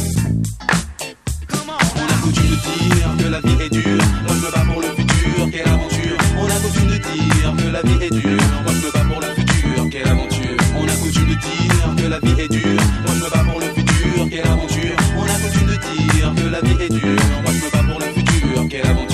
On a coutume de dire que la vie est dure. Moi je me bats pour le futur, quelle aventure. On a coutume de dire que la vie est dure. Moi je me bats pour le futur, quelle aventure. On a coutume de dire que la vie est dure. Moi je me bats pour le futur, quelle aventure. On a coutume de dire que la vie est dure. Moi je me bats pour le futur, quelle aventure.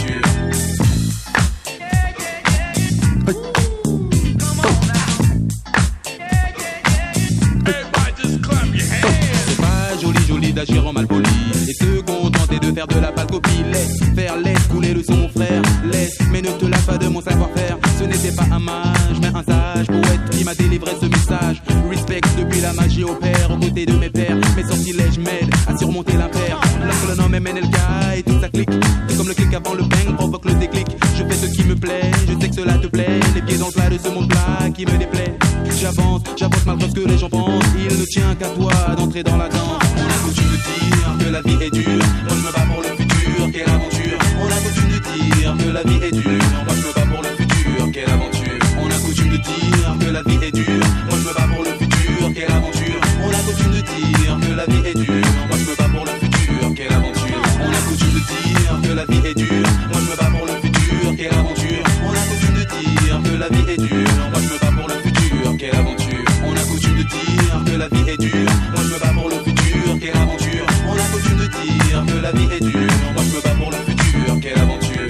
C'est pas joli joli d'agir en mal poli et se contenter de faire de la pâle copie. Laisse faire, laisse couler le son mon frère. Laisse, mais ne te lâche pas de mon savoir-faire. Ce n'était pas un mage, mais un sage poète qui m'a délivré ce message. Respect depuis la magie opère aux côtés de mes pères. Mes sortilèges m'aident à surmonter l'impair. Lorsque le nom est M N L K et tout ça clique. C'est comme le clic avant le bang provoque le déclic. Je fais ce qui me plaît, je sais que cela te plaît. Les pieds dans le plat de ce monde plat qui me déplaît. J'avance, j'avance malgré ce que les gens pensent. Il ne tient qu'à toi d'entrer dans la danse. On a coutume de dire que la vie est dure. Moi je me bats pour le futur, quelle aventure. On a coutume de dire que la vie est dure. Moi je me bats pour le futur, quelle aventure. On a coutume de dire que la vie est dure. Moi je me bats pour le futur, quelle aventure. On a coutume de dire que la vie est dure. Moi je me bats pour le futur, quelle aventure. On a coutume de dire que la vie est dure. Moi je me bats pour le futur, quelle aventure. On a coutume de dire que la vie est dure. Moi je me bats pour le futur, quelle aventure. On a coutume de dire que la vie est dure. Moi je me bats pour le futur, quelle aventure. On a coutume de dire que la vie est dure. Moi je me bats pour le futur, quelle aventure.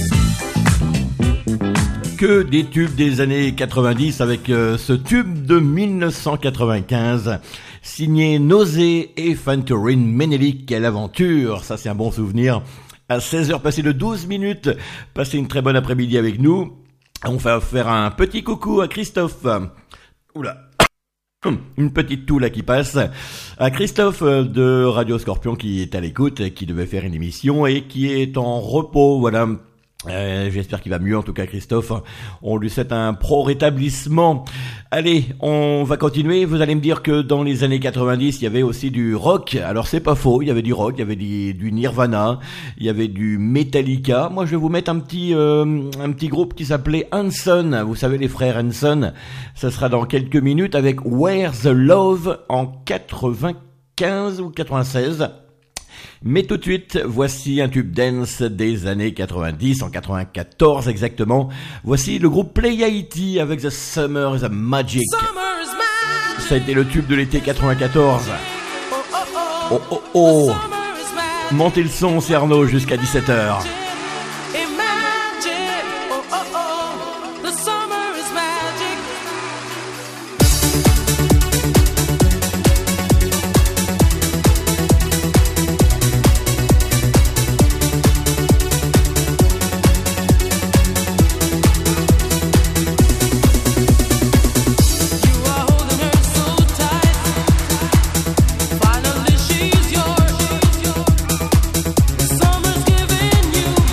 Que des tubes des années quatre-vingt-dix avec euh, ce tube de mille neuf cent quatre-vingt-quinze signé Nausée et Fantorine Ménélique. Quelle aventure, ça c'est un bon souvenir. À seize heures passées de douze minutes, passez une très bonne après-midi avec nous. On va faire un petit coucou à Christophe. Oula, une petite toux là qui passe. À Christophe de Radio Scorpion qui est à l'écoute, qui devait faire une émission et qui est en repos, voilà. Euh, j'espère qu'il va mieux en tout cas Christophe. On lui souhaite un pro rétablissement. Allez, on va continuer. Vous allez me dire que dans les années quatre-vingt-dix, il y avait aussi du rock. Alors c'est pas faux, il y avait du rock, il y avait du, du Nirvana, il y avait du Metallica. Moi je vais vous mettre un petit euh, un petit groupe qui s'appelait Hanson. Vous savez les frères Hanson. Ça sera dans quelques minutes avec Where's the Love en quatre-vingt-quinze ou quatre-vingt-seize. Mais tout de suite, voici un tube dance des années quatre-vingt-dix, en quatre-vingt-quatorze exactement. Voici le groupe Play Haiti avec The Summer is a Magic. Ça a été le tube de l'été quatre-vingt-quatorze. Oh oh oh. Montez le son, c'est Arnaud, jusqu'à dix-sept heures.
Finally she's yours. Summer's giving you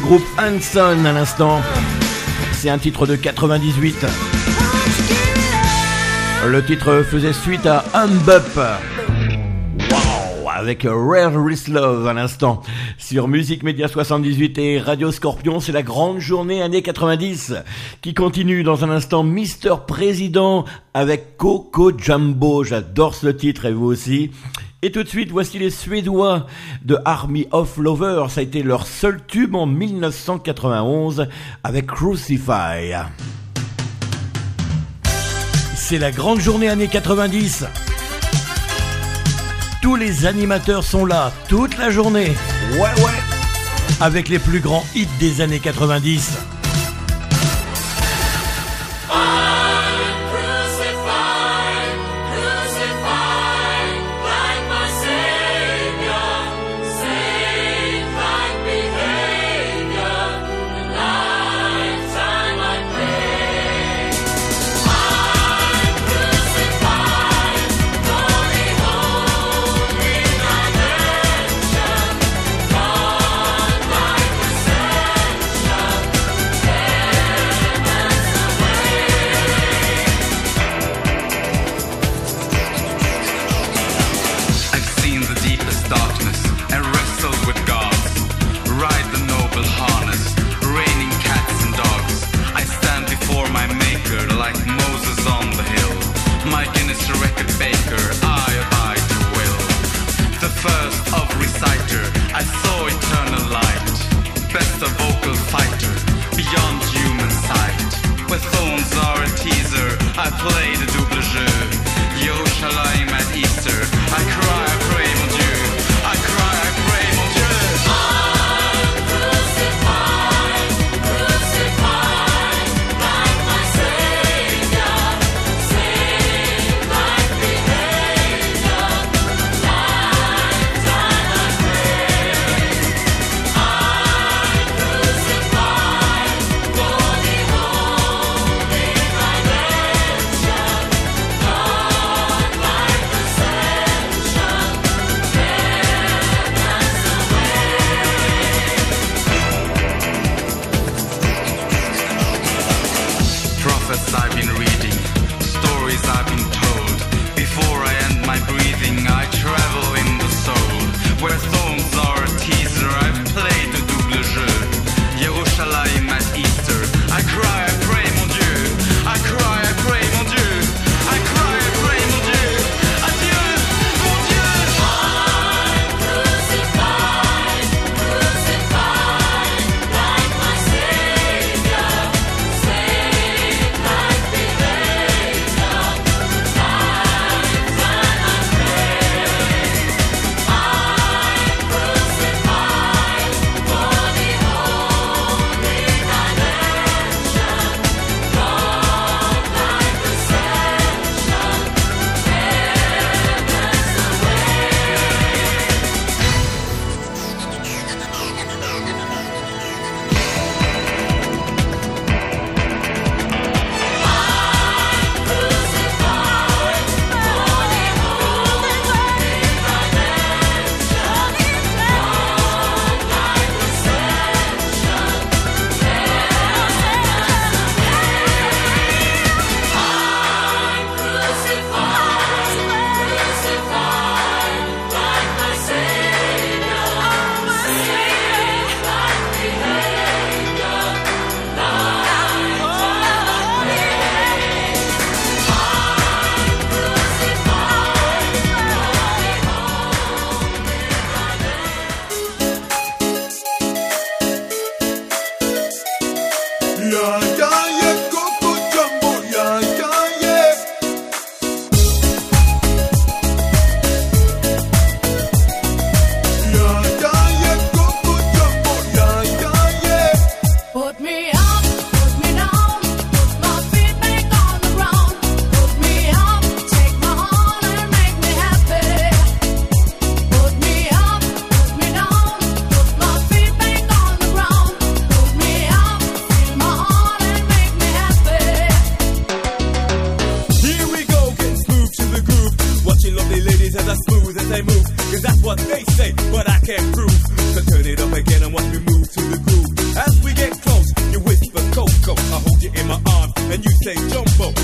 groupe Hanson à l'instant. C'est un titre de quatre-vingt-dix-huit. Le titre faisait suite à Umbup. Wow, avec Rare Wrist Love à l'instant. Sur Musique Média soixante-dix-huit et Radio Scorpion, c'est la grande journée années quatre-vingt-dix qui continue dans un instant. Mister Président avec Coco Jumbo. J'adore ce titre et vous aussi. Et tout de suite, voici les Suédois de Army of Lovers. Ça a été leur seul tube en dix-neuf cent quatre-vingt-onze avec Crucify. C'est la grande journée années quatre-vingt-dix. Tous les animateurs sont là toute la journée. Ouais, ouais. Avec les plus grands hits des années quatre-vingt-dix.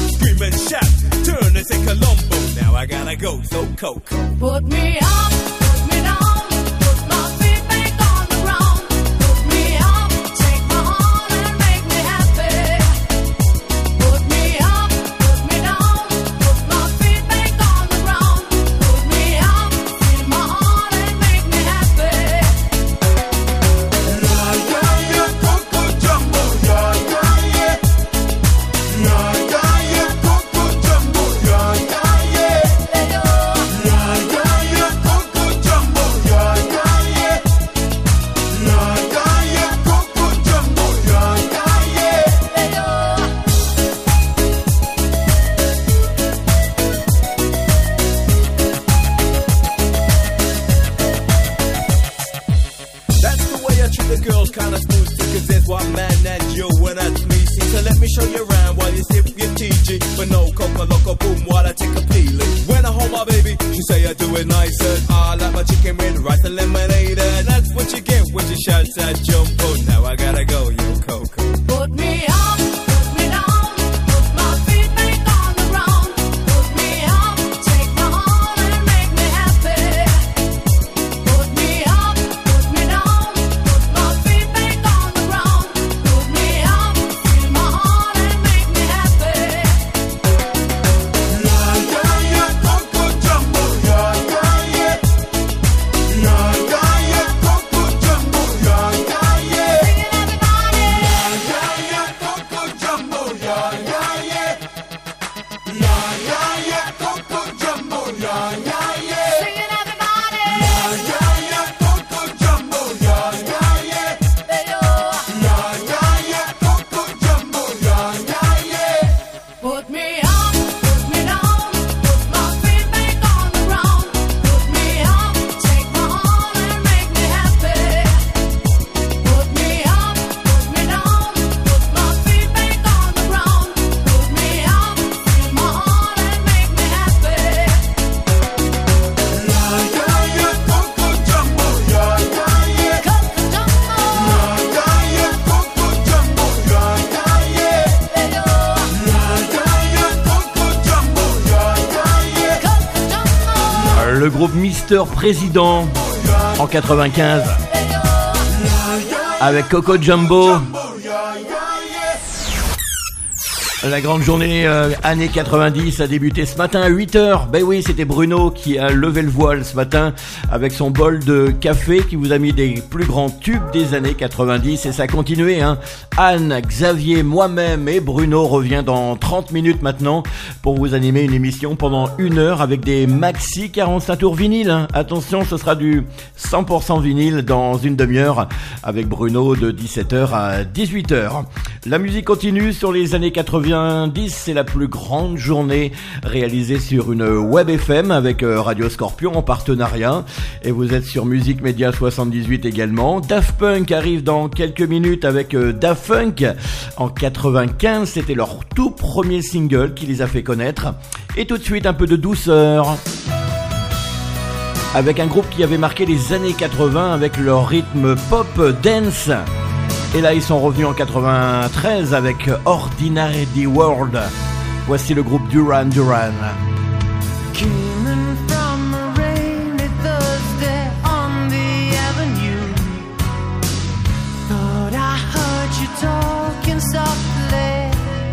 scream and shout, turn and say Columbo. Now I gotta go, so Coco.
Put me up, put me down, put my feet back on the ground. Put me up, take my heart and make me happy. Put me up, put me down, put my feet back on the ground. Put me up, feel my heart and make me happy.
Yeah, yeah, yeah, Coco Jumbo, yeah, yeah, yeah. Yeah, yeah, yeah, Coco Jumbo, yeah, yeah, yeah. Yeah, yeah, yeah, Coco Jumbo, yeah, yeah, yeah. Yeah, yeah, yeah, Coco Jumbo, yeah, yeah, yeah.
That's the way I treat the girls, kinda smooth too, cause there's one man that you and that's me. See, so let me show you around while you sip your T G. But no coca loco boom while I take a peeling. When I hold my baby, she say I do it nicer. I like my chicken with rice and lemonade. And that's what you get when you shout that jumbo. Now I gotta go, you Coco.
Put me up, put me down, put my feet back on the ground. Put me up, take my heart and make me happy. Put me up, put me down, put my feet back on the ground. Put me up, feel my heart and make me happy.
Yeah, yeah, yeah, Coco Jumbo, yeah, yeah, yeah. Yeah, yeah, yeah, Coco Jumbo, yeah, yeah, yeah. Yeah, yeah, yeah, Coco Jumbo, yeah, yeah, yeah. Yeah, yeah, yeah, Coco Jumbo, yeah, yeah, yeah.
Singing everybody.
Yeah, yeah, yeah, Coco Jumbo, yeah, yeah, yeah. Yeah, yeah, yeah, Coco Jumbo, yeah, yeah, yeah.
Put me up, put me down, put my feet back on the ground. Put me up, take my heart and make me happy. Put me up, put me down, put my feet back on the ground. Put me up, feel my heart and make me happy.
Yeah, yeah, yeah, Coco Jumbo, yeah, yeah, yeah.
Coco Jumbo,
Yeah, yeah, yeah, Coco Jumbo, yeah, yeah, yeah.
Coco
Yeah, yeah, yeah, Coco Jumbo, yeah, yeah, yeah.
Jumbo.
Le groupe Mister Président en quatre-vingt-quinze avec Coco Jumbo.
Yeah, yeah, yeah.
La grande journée euh, années quatre-vingt-dix a débuté ce matin à huit heures. Ben oui, c'était Bruno qui a levé le voile ce matin avec son bol de café qui vous a mis des plus grands tubes des années quatre-vingt-dix et ça a continué, hein. Anne, Xavier, moi-même et Bruno revient dans trente minutes maintenant pour vous animer une émission pendant une heure avec des maxi quarante-cinq tours vinyle, hein. Attention, ce sera du cent pour cent vinyle dans une demi-heure avec Bruno de dix-sept heures à dix-huit heures. La musique continue sur les années quatre-vingt-dix, c'est la plus grande journée réalisée sur une web F M avec Radio Scorpion en partenariat et vous êtes sur Musique Média soixante-dix-huit également. Daft Punk arrive dans quelques minutes avec Daft Punk en quatre-vingt-quinze, c'était leur tout premier single qui les a fait connaître et tout de suite un peu de douceur avec un groupe qui avait marqué les années quatre-vingts avec leur rythme pop dance. Et là, ils sont revenus en quatre-vingt-treize avec Ordinary World. Voici le groupe Duran Duran.
Came in from a rainy Thursday on the avenue. Thought I heard you talking softly.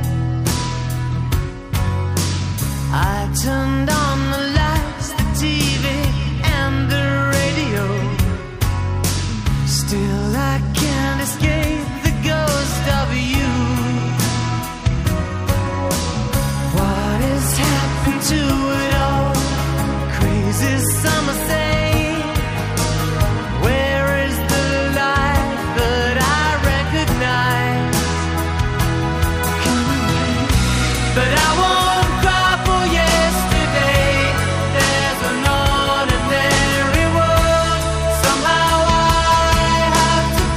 I turned on the lights, the T V, and the radio. Still I can't escape the ghost of you. What has happened to it all? Crazy summer say, where is the light that I recognize? But I won't cry for yesterday. There's an ordinary world somehow I have to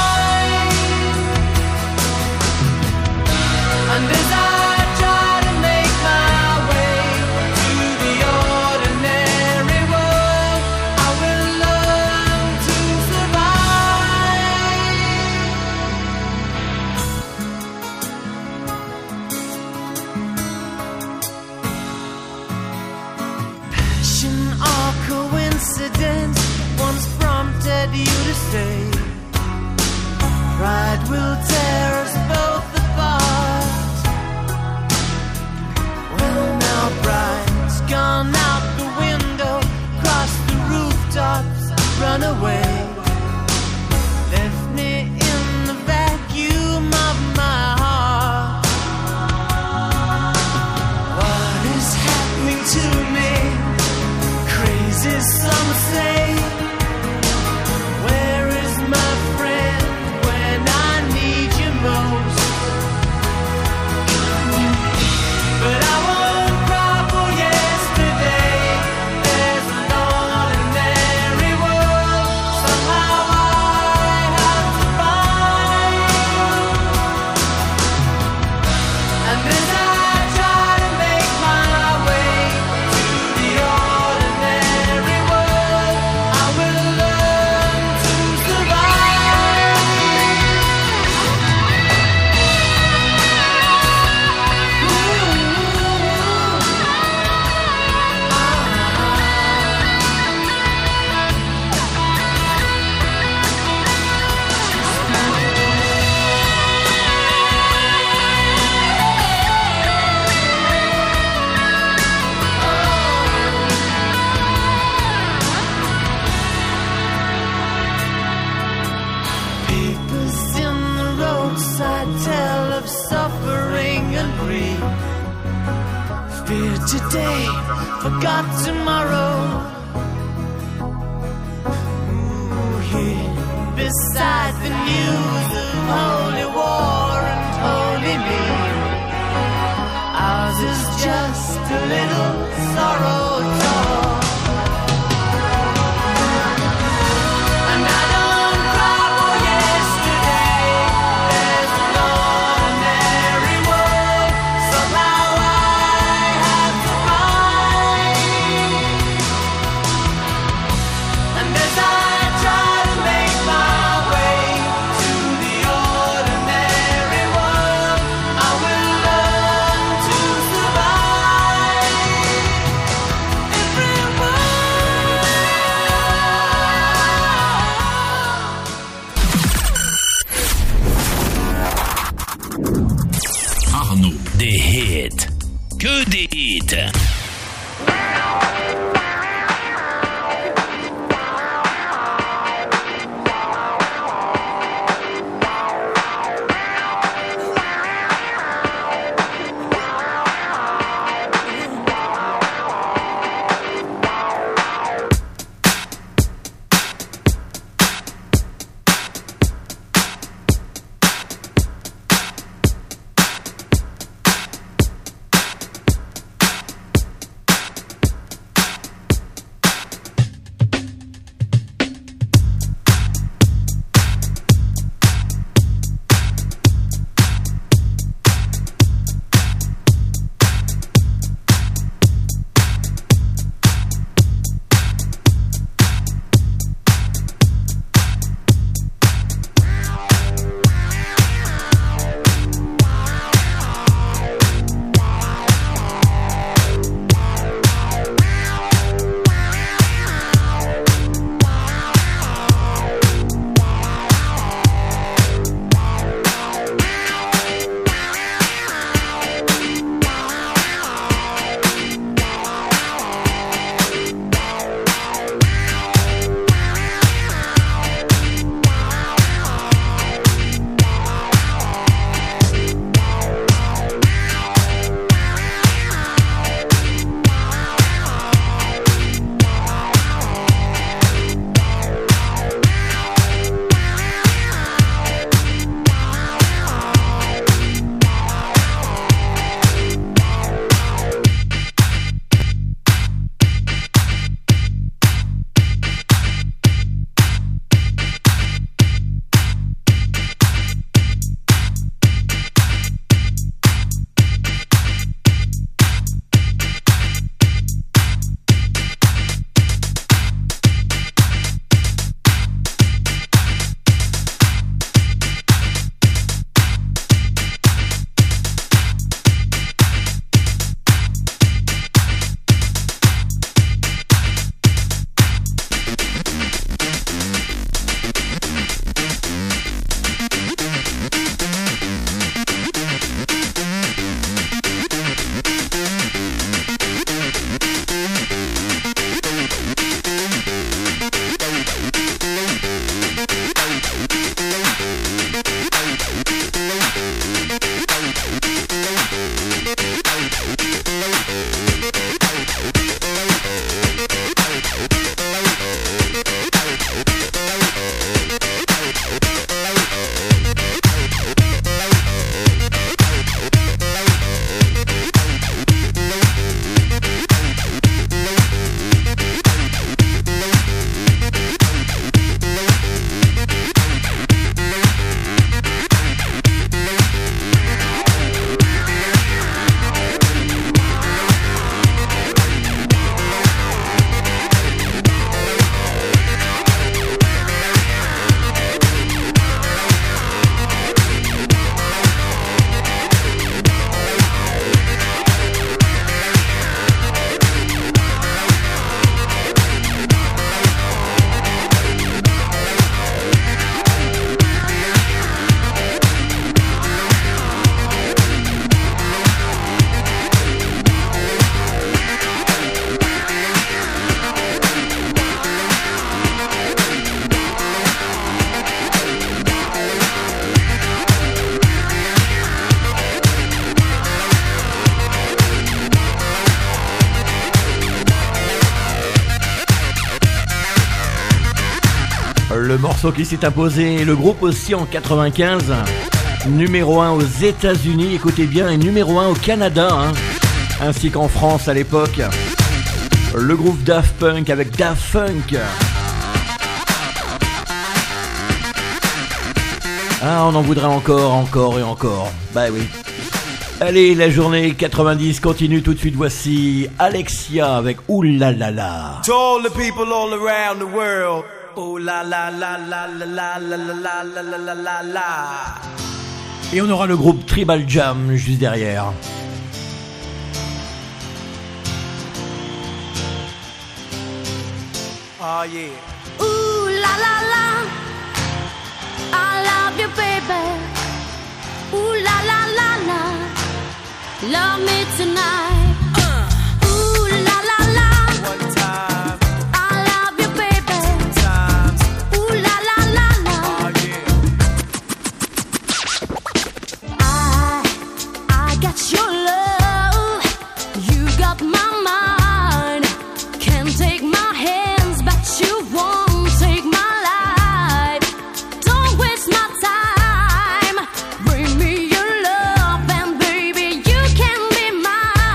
find. And as I try to make my way to the ordinary world, I will learn to survive. stay. Pride will tear us both apart. Well, now pride's gone out the window, cross the rooftops, run away. Left me in the vacuum of my heart. What is happening to me? Crazy, some say. Where is my friend when I need you most? But I won't cry for yesterday. There's an ordinary world. Somehow I have to find. And as I try to make my way to the ordinary world, I will learn to survive. Papers in the roadside tell of suffering and grief. Fear today, forgot tomorrow. Ooh, here beside the news of holy war and holy me. Ours is just a little sorrow talk. And I don't cry for yesterday. There's an ordinary world. Somehow I have to find. And as I try to make my way to the ordinary world, I will learn to survive.
Arnaud, des hits. Que des hits.
Le morceau qui s'est imposé, le groupe aussi en quatre-vingt-quinze, numéro un aux États-Unis, écoutez bien, et numéro un au Canada, hein, ainsi qu'en France à l'époque. Le groupe Daft Punk avec Daft Funk. Ah, on en voudrait encore, encore et encore. Bah oui. Allez, la journée quatre-vingt-dix continue tout de suite. Voici Alexia avec Ouh la la la.
To all the people all around the world. Ooh la la la la la la la la la la la la la.
Et on aura le groupe Tribal Jam juste derrière.
Oh yeah.
Ooh la la la, I love you, baby. Ooh la la la la, love me tonight. Uh. Ooh la la la,
one time,
I love you, baby.
two times,
Ooh la la la la.
oh yeah.
I I got your love, you got my mind. Can't take my hands, but you won't take my life. Don't waste my time. Bring me your love, and baby, you can be mine.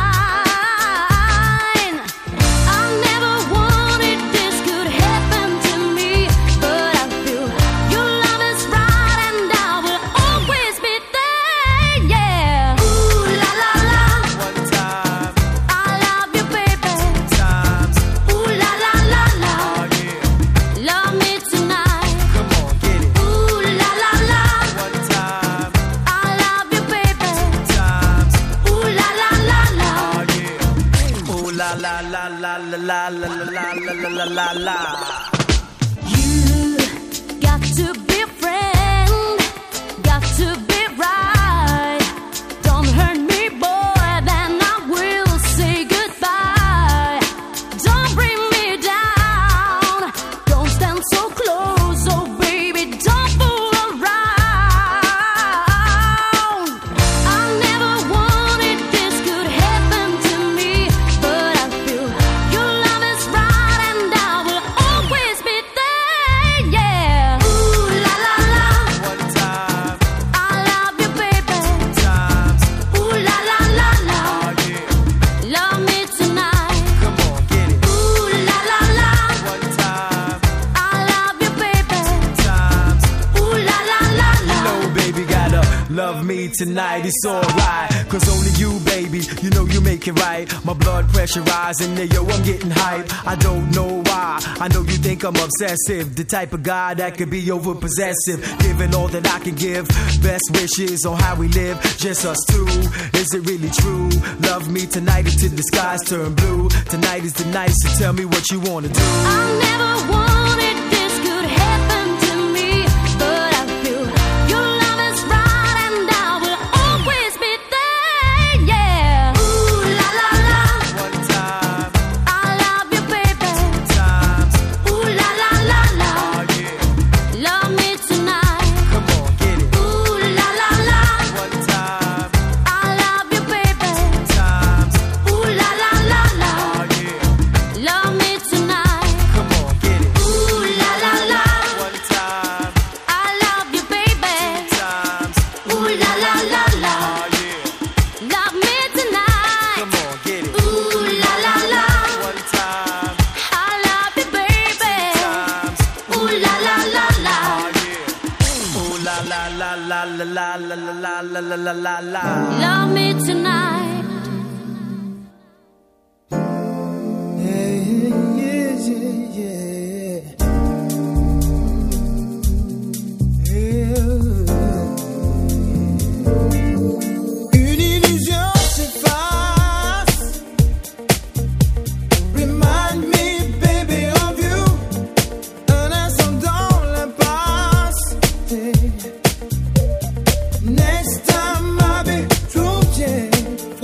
I never wanted this could happen to me, but I feel your love is right, and I will always be there. Yeah. Ooh la la la,
One time,
I love you, baby.
two times,
Ooh la la la la,
oh yeah.
love me tonight.
Come on, get it.
Ooh la la la,
One time,
I love you, baby.
two times,
Ooh la la la la,
oh yeah. Ooh la la la la la la la la la la la la la.
you got to be a friend, got to be right. Don't hurt me, boy, then I will say goodbye. Don't bring me down, don't stand so close, oh baby, don't fool around. I never wanted this could happen to me, but I feel your love is right, and I will always be there. Yeah. Ooh la la la,
One time,
I love you, baby.
two times,
Ooh la la la la,
oh yeah.
love me tonight.
Come on, get it.
Ooh la la la,
One time,
I love you, baby.
two times.
Ooh la la la la.
No, baby, gotta love me tonight, it's alright. Cause only you, baby, you know you make it right. My blood pressure rising, yeah, yo, I'm getting hype. I don't know why, I know you think I'm obsessive. The type of guy that could be over possessive. Giving all that I can give, best wishes on how we live, just us two. Is it really true? Love me tonight until the skies turn blue. Tonight is the night, so tell me what you wanna do.
I never wanted this could happen to me, but I feel your love is right, and I will always be there. Yeah. Ooh la la la,
One time,
I love you, baby.
two times,
Ooh la la la la,
oh yeah.
love me tonight.
Come on, get it.
Ooh la la la,
One time,
I love you, baby.
two times,
Ooh la la la la,
oh yeah.
love me tonight.
Come on, get it.
Ooh la la la,
One time,
I love you, baby.
times,
Ooh la la la la,
oh yeah.
love me tonight.
Come on, get it.
Ooh la la la,
One time,
I love you, baby.
times,
Ooh la la la la,
oh yeah. Ooh la la la la la la la la la la la la la.
love me tonight.
Une illusion s'efface. Remind me, baby, of you. Un instant dans l'impasse. Next time I'll be true, yeah.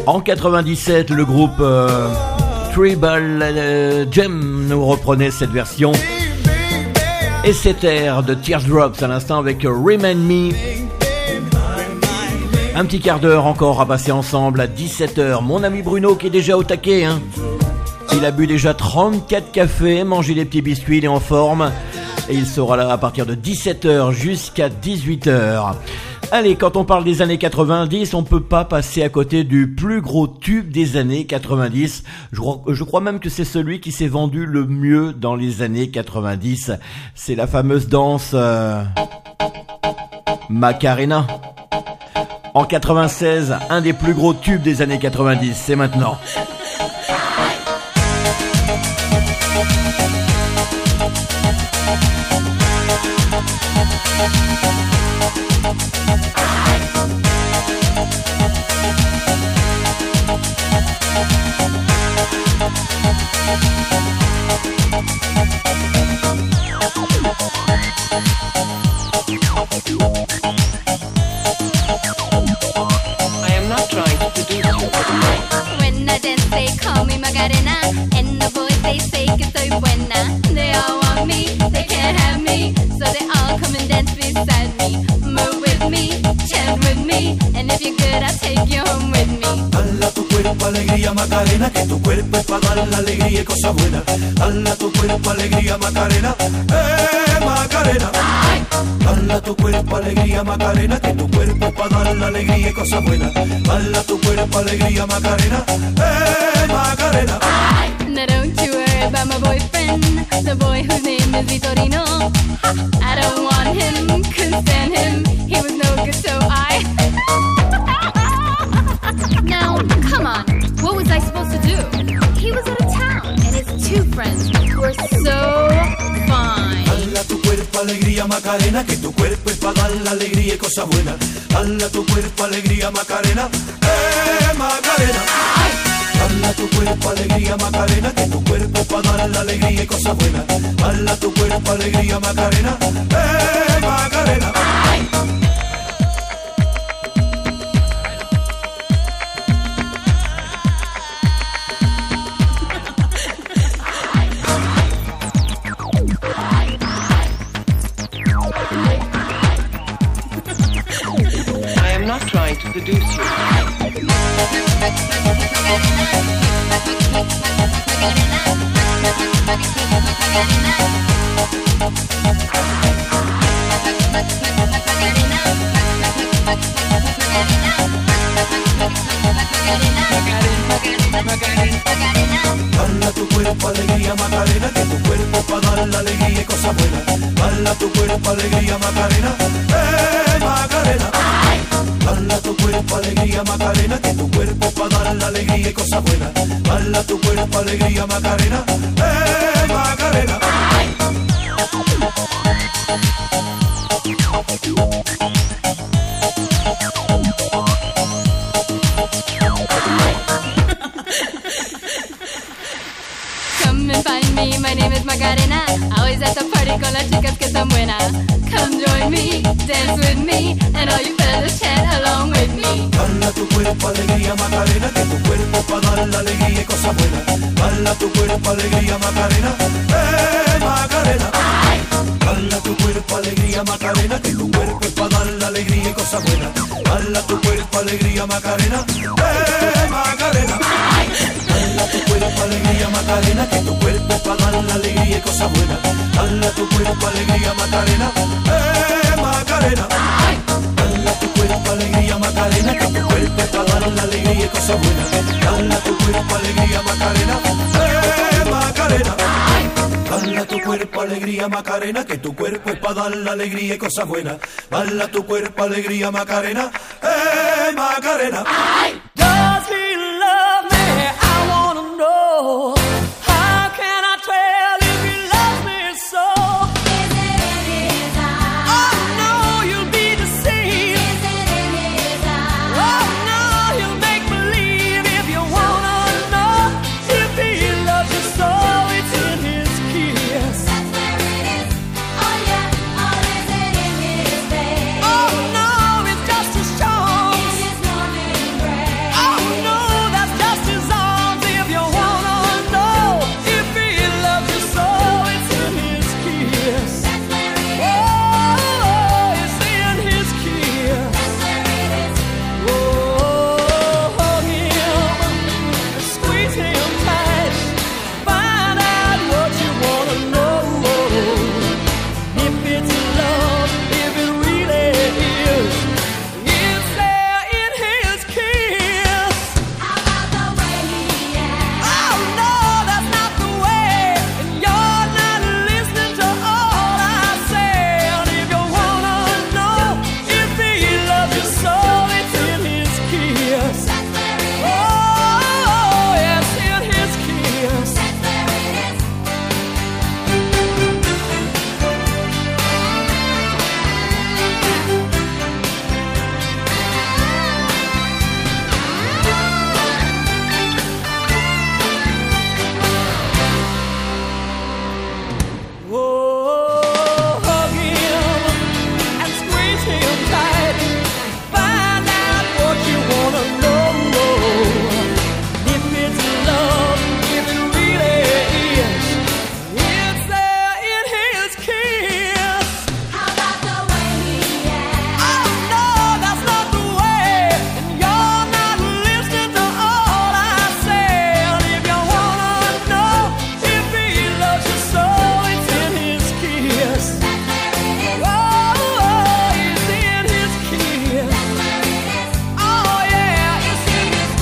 En quatre-vingt-dix-sept, le groupe euh, Tribal euh, Gem nous reprenait cette version. Et cet air de Teardrops à l'instant avec Remind Me. Un petit quart d'heure encore à passer ensemble à dix-sept heures. Mon ami Bruno qui est déjà au taquet, hein. Il a bu déjà trente-quatre cafés, mangé des petits biscuits, il est en forme. Et il sera là à partir de dix-sept heures jusqu'à dix-huit heures. Allez, quand on parle des années quatre-vingt-dix, on peut pas passer à côté du plus gros tube des années quatre-vingt-dix. Je crois, je crois même que c'est celui qui s'est vendu le mieux dans les années quatre-vingt-dix. C'est la fameuse danse euh, Macarena. En quatre-vingt-seize, un des plus gros tubes des années quatre-vingt-dix, c'est maintenant.
Macarena, and the boys they say que soy buena. They all want me, they can't have me, so they all come and dance beside me. Move with me, chant with me, and if you're good, I'll take you home with me.
Dala tu cuerpo alegría Macarena, que tu cuerpo es para dar la alegría y cosas buenas. Dala tu cuerpo alegría Macarena, eh Macarena. Dala tu cuerpo alegría Macarena, que tu cuerpo es para dar la alegría y cosas buenas. Dala tu cuerpo alegría Macarena, eh Macarena.
Now don't you worry about my boyfriend, the boy whose name is Vitorino. I don't want him, couldn't stand him, he was no good, so I. Now, come on, what was I supposed to do? He was out of town, and his two friends were so fine.
Dala tu cuerpo alegría Macarena, que tu cuerpo es para dar la alegría y cosas buenas. Dala tu cuerpo alegría Macarena, eh Macarena. Dala tu cuerpo alegría Macarena, que tu cuerpo es para dar la alegría y cosas buenas. Dala tu cuerpo alegría Macarena, eh Macarena.
I am not trying to seduce you.
Dala tu cuerpo alegría Macarena, que tu cuerpo para dar la alegría y cosas buenas. Dala tu cuerpo alegría Macarena, eh Macarena. Dala tu cuerpo alegría Macarena, que tu cuerpo para dar la alegría y cosas buenas. Dala tu cuerpo alegría Macarena, eh Macarena.
Come and find me, my name is Macarena. Always at the party con las chicas que están buenas. Come join me, dance with me, and all you fellas chant along with me.
Dala tu cuerpo alegría Macarena, que tu cuerpo para dar la alegría y cosas buenas. Dala tu cuerpo alegría Macarena, eh Macarena. Dala tu cuerpo alegría Macarena, que tu cuerpo es para dar la alegría y cosas buenas. Dala tu cuerpo alegría Macarena, eh Macarena. Dala tu cuerpo alegría Macarena, que tu cuerpo es para dar la alegría y cosas buenas. Dala tu cuerpo alegría Macarena, eh Macarena. Dala tu cuerpo alegría Macarena, que tu cuerpo es para dar la alegría y cosas buenas. Dala tu cuerpo alegría Macarena, eh Macarena. Dala tu cuerpo alegría Macarena, que tu cuerpo es para dar la alegría y cosas buenas. Dala tu cuerpo alegría Macarena, eh Macarena.
Does he love me? I wanna know. How can I tell if he loves me so? Is it in his eyes? Oh no, you'll be deceived. Is it in his eyes? Oh no, he'll make believe. If you wanna know if he loves you so, it's in his kiss. That's where it is. Oh yeah, or is it in his face? Oh no, it's just as strong. In his morning breath.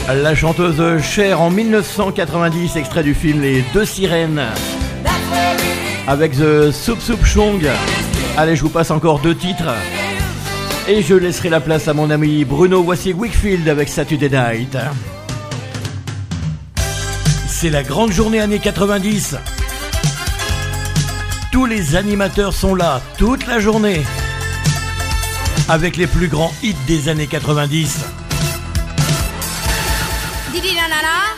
La chanteuse Cher en mille neuf cent quatre-vingt-dix, extrait du film Les Deux Sirènes, avec The Soup Soup Chong. Allez, je vous passe encore deux titres et je laisserai la place à mon ami Bruno. Voici Wakefield avec Saturday Night. C'est la grande journée année quatre-vingt-dix. Tous les animateurs sont là toute la journée avec les plus grands hits des années quatre-vingt-dix.
Didi na na na.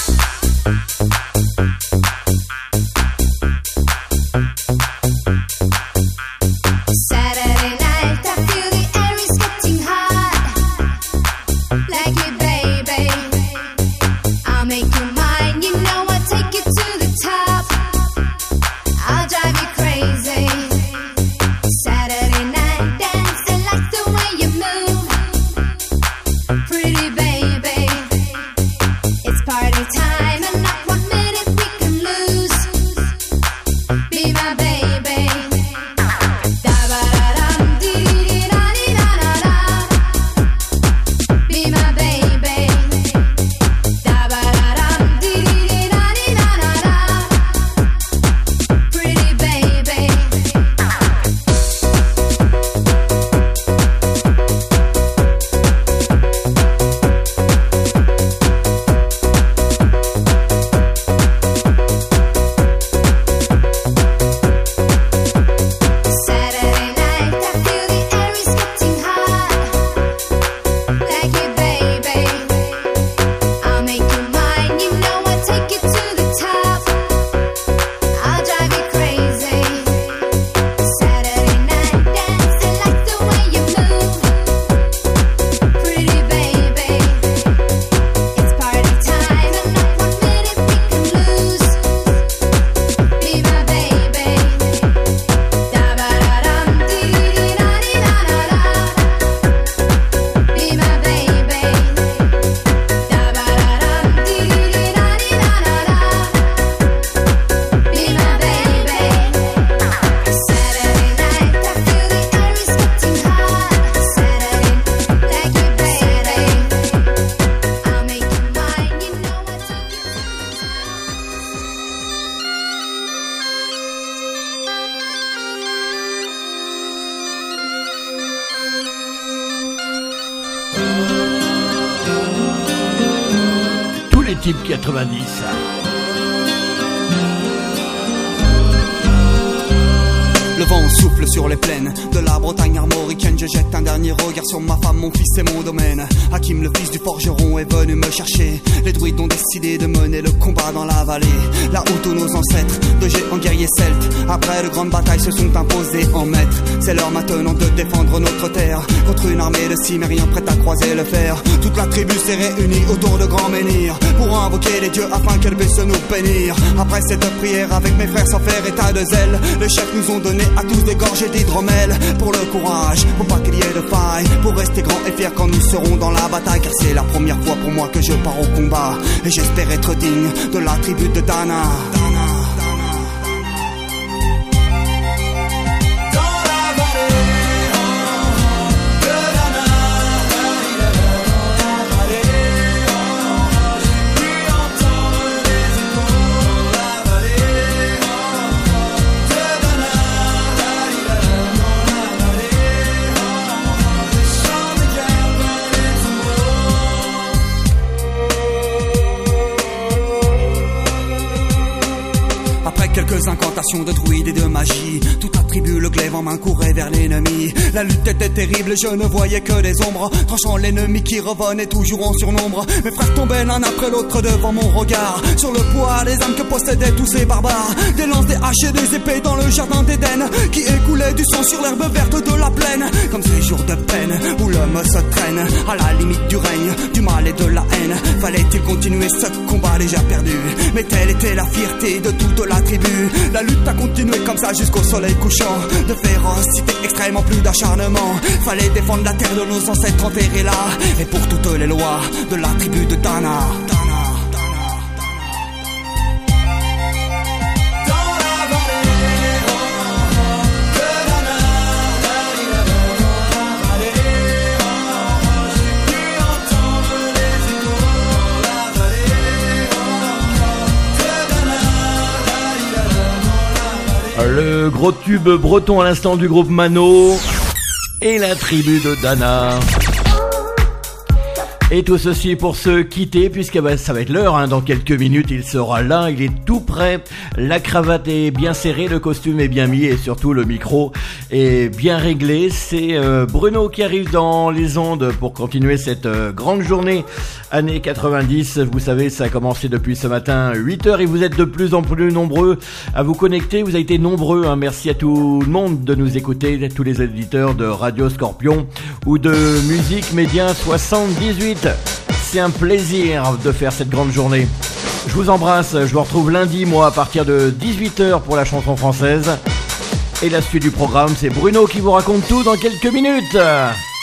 Saturday night, I feel the air is getting hot. Like me, baby, I'll make you mine. You know I'll take you to the top. I'll drive you crazy. Saturday night dance, I like the way you move. Pretty baby, it's party time and not one minute we can lose. Be my baby. Da-ba-da-dum, dee-dee-da-dee-da-da-da. Be my baby. Da-ba-da-dum, dee-dee-da-dee-da-da-da. Pretty baby. Saturday night, I feel the air is getting hot. Like you, baby, I'll make you mine. You know I'll take you to the top. I'll drive you crazy. Saturday night dance, I like the way you move. Pretty baby, it's party time and not one minute we can lose. Be my baby. Da-ba-da-dum, dee-dee-da-dee-da-da-da. Be my baby. Da-ba-da-dum, dee-dee-da-dee-da-da-da. Be my baby. Saturday night, I feel the air is getting hot. Saturday, like you, baby, I'll make you mine. You know I'll take you to the
Tous les types quatre-vingt-dix.
Le vent souffle sur les plaines de la Bretagne armoricaine. Je jette un dernier regard sur ma femme, mon fils et mon domaine. Hakim, le fils du forgeron, est venu me chercher. Les druides ont décidé de mener le combat dans la vallée, là où tous nos ancêtres, de géants guerriers celtes, après de grandes batailles, se sont imposés en maîtres. C'est l'heure maintenant de défendre notre terre contre une armée de cimériens prête à croiser le fer. Toute la tribu s'est réunie autour de grands menhirs pour invoquer les dieux afin qu'elle puisse nous bénir. Après cette prière avec mes frères sans faire état de zèle, les chefs nous ont donné à tous des gorgées d'hydromel. Pour le courage, pour pas qu'il y ait de faille, pour rester grand et fier quand nous serons dans la bataille. Car c'est la première fois pour moi que je pars au combat, et j'espère être digne de la tribu de Dana. Quelques incantations de druides et de magie, tout attribue le glaive en main courait vers l'ennemi. La lutte était terrible, je ne voyais que des ombres, tranchant l'ennemi qui revenait toujours en surnombre. Mes frères tombaient l'un après l'autre devant mon regard, sur le poids des âmes que possédaient tous ces barbares. Des lances, des haches et des épées dans le jardin d'Éden, qui écoulait du sang sur l'herbe verte de la plaine. Comme ces jours de peine où l'homme se traîne à la limite du règne, du mal et de la haine. Fallait-il continuer ce combat déjà perdu? Mais telle était la fierté de toute la tribu. La lutte a continué comme ça jusqu'au soleil couchant. De férocité extrême en plus d'acharnement. Fallait défendre la terre de nos ancêtres enterrés là, et pour toutes les lois de la tribu de Dana.
Le gros tube breton à l'instant du groupe Mano et la tribu de Dana. Et tout ceci pour se quitter, puisque bah, ça va être l'heure, hein. Dans quelques minutes il sera là, il est tout prêt, la cravate est bien serrée, le costume est bien mis et surtout le micro est bien réglé. C'est euh, Bruno qui arrive dans les ondes pour continuer cette euh, grande journée années quatre-vingt-dix. Vous savez, ça a commencé depuis ce matin huit heures et vous êtes de plus en plus nombreux à vous connecter, vous avez été nombreux, hein. Merci à tout le monde de nous écouter, tous les éditeurs de Radio Scorpion ou de Musique Média soixante-dix-huit. C'est un plaisir de faire cette grande journée. Je vous embrasse, je vous retrouve lundi, moi, à partir de dix-huit heures pour la chanson française. Et la suite du programme, c'est Bruno qui vous raconte tout dans quelques minutes.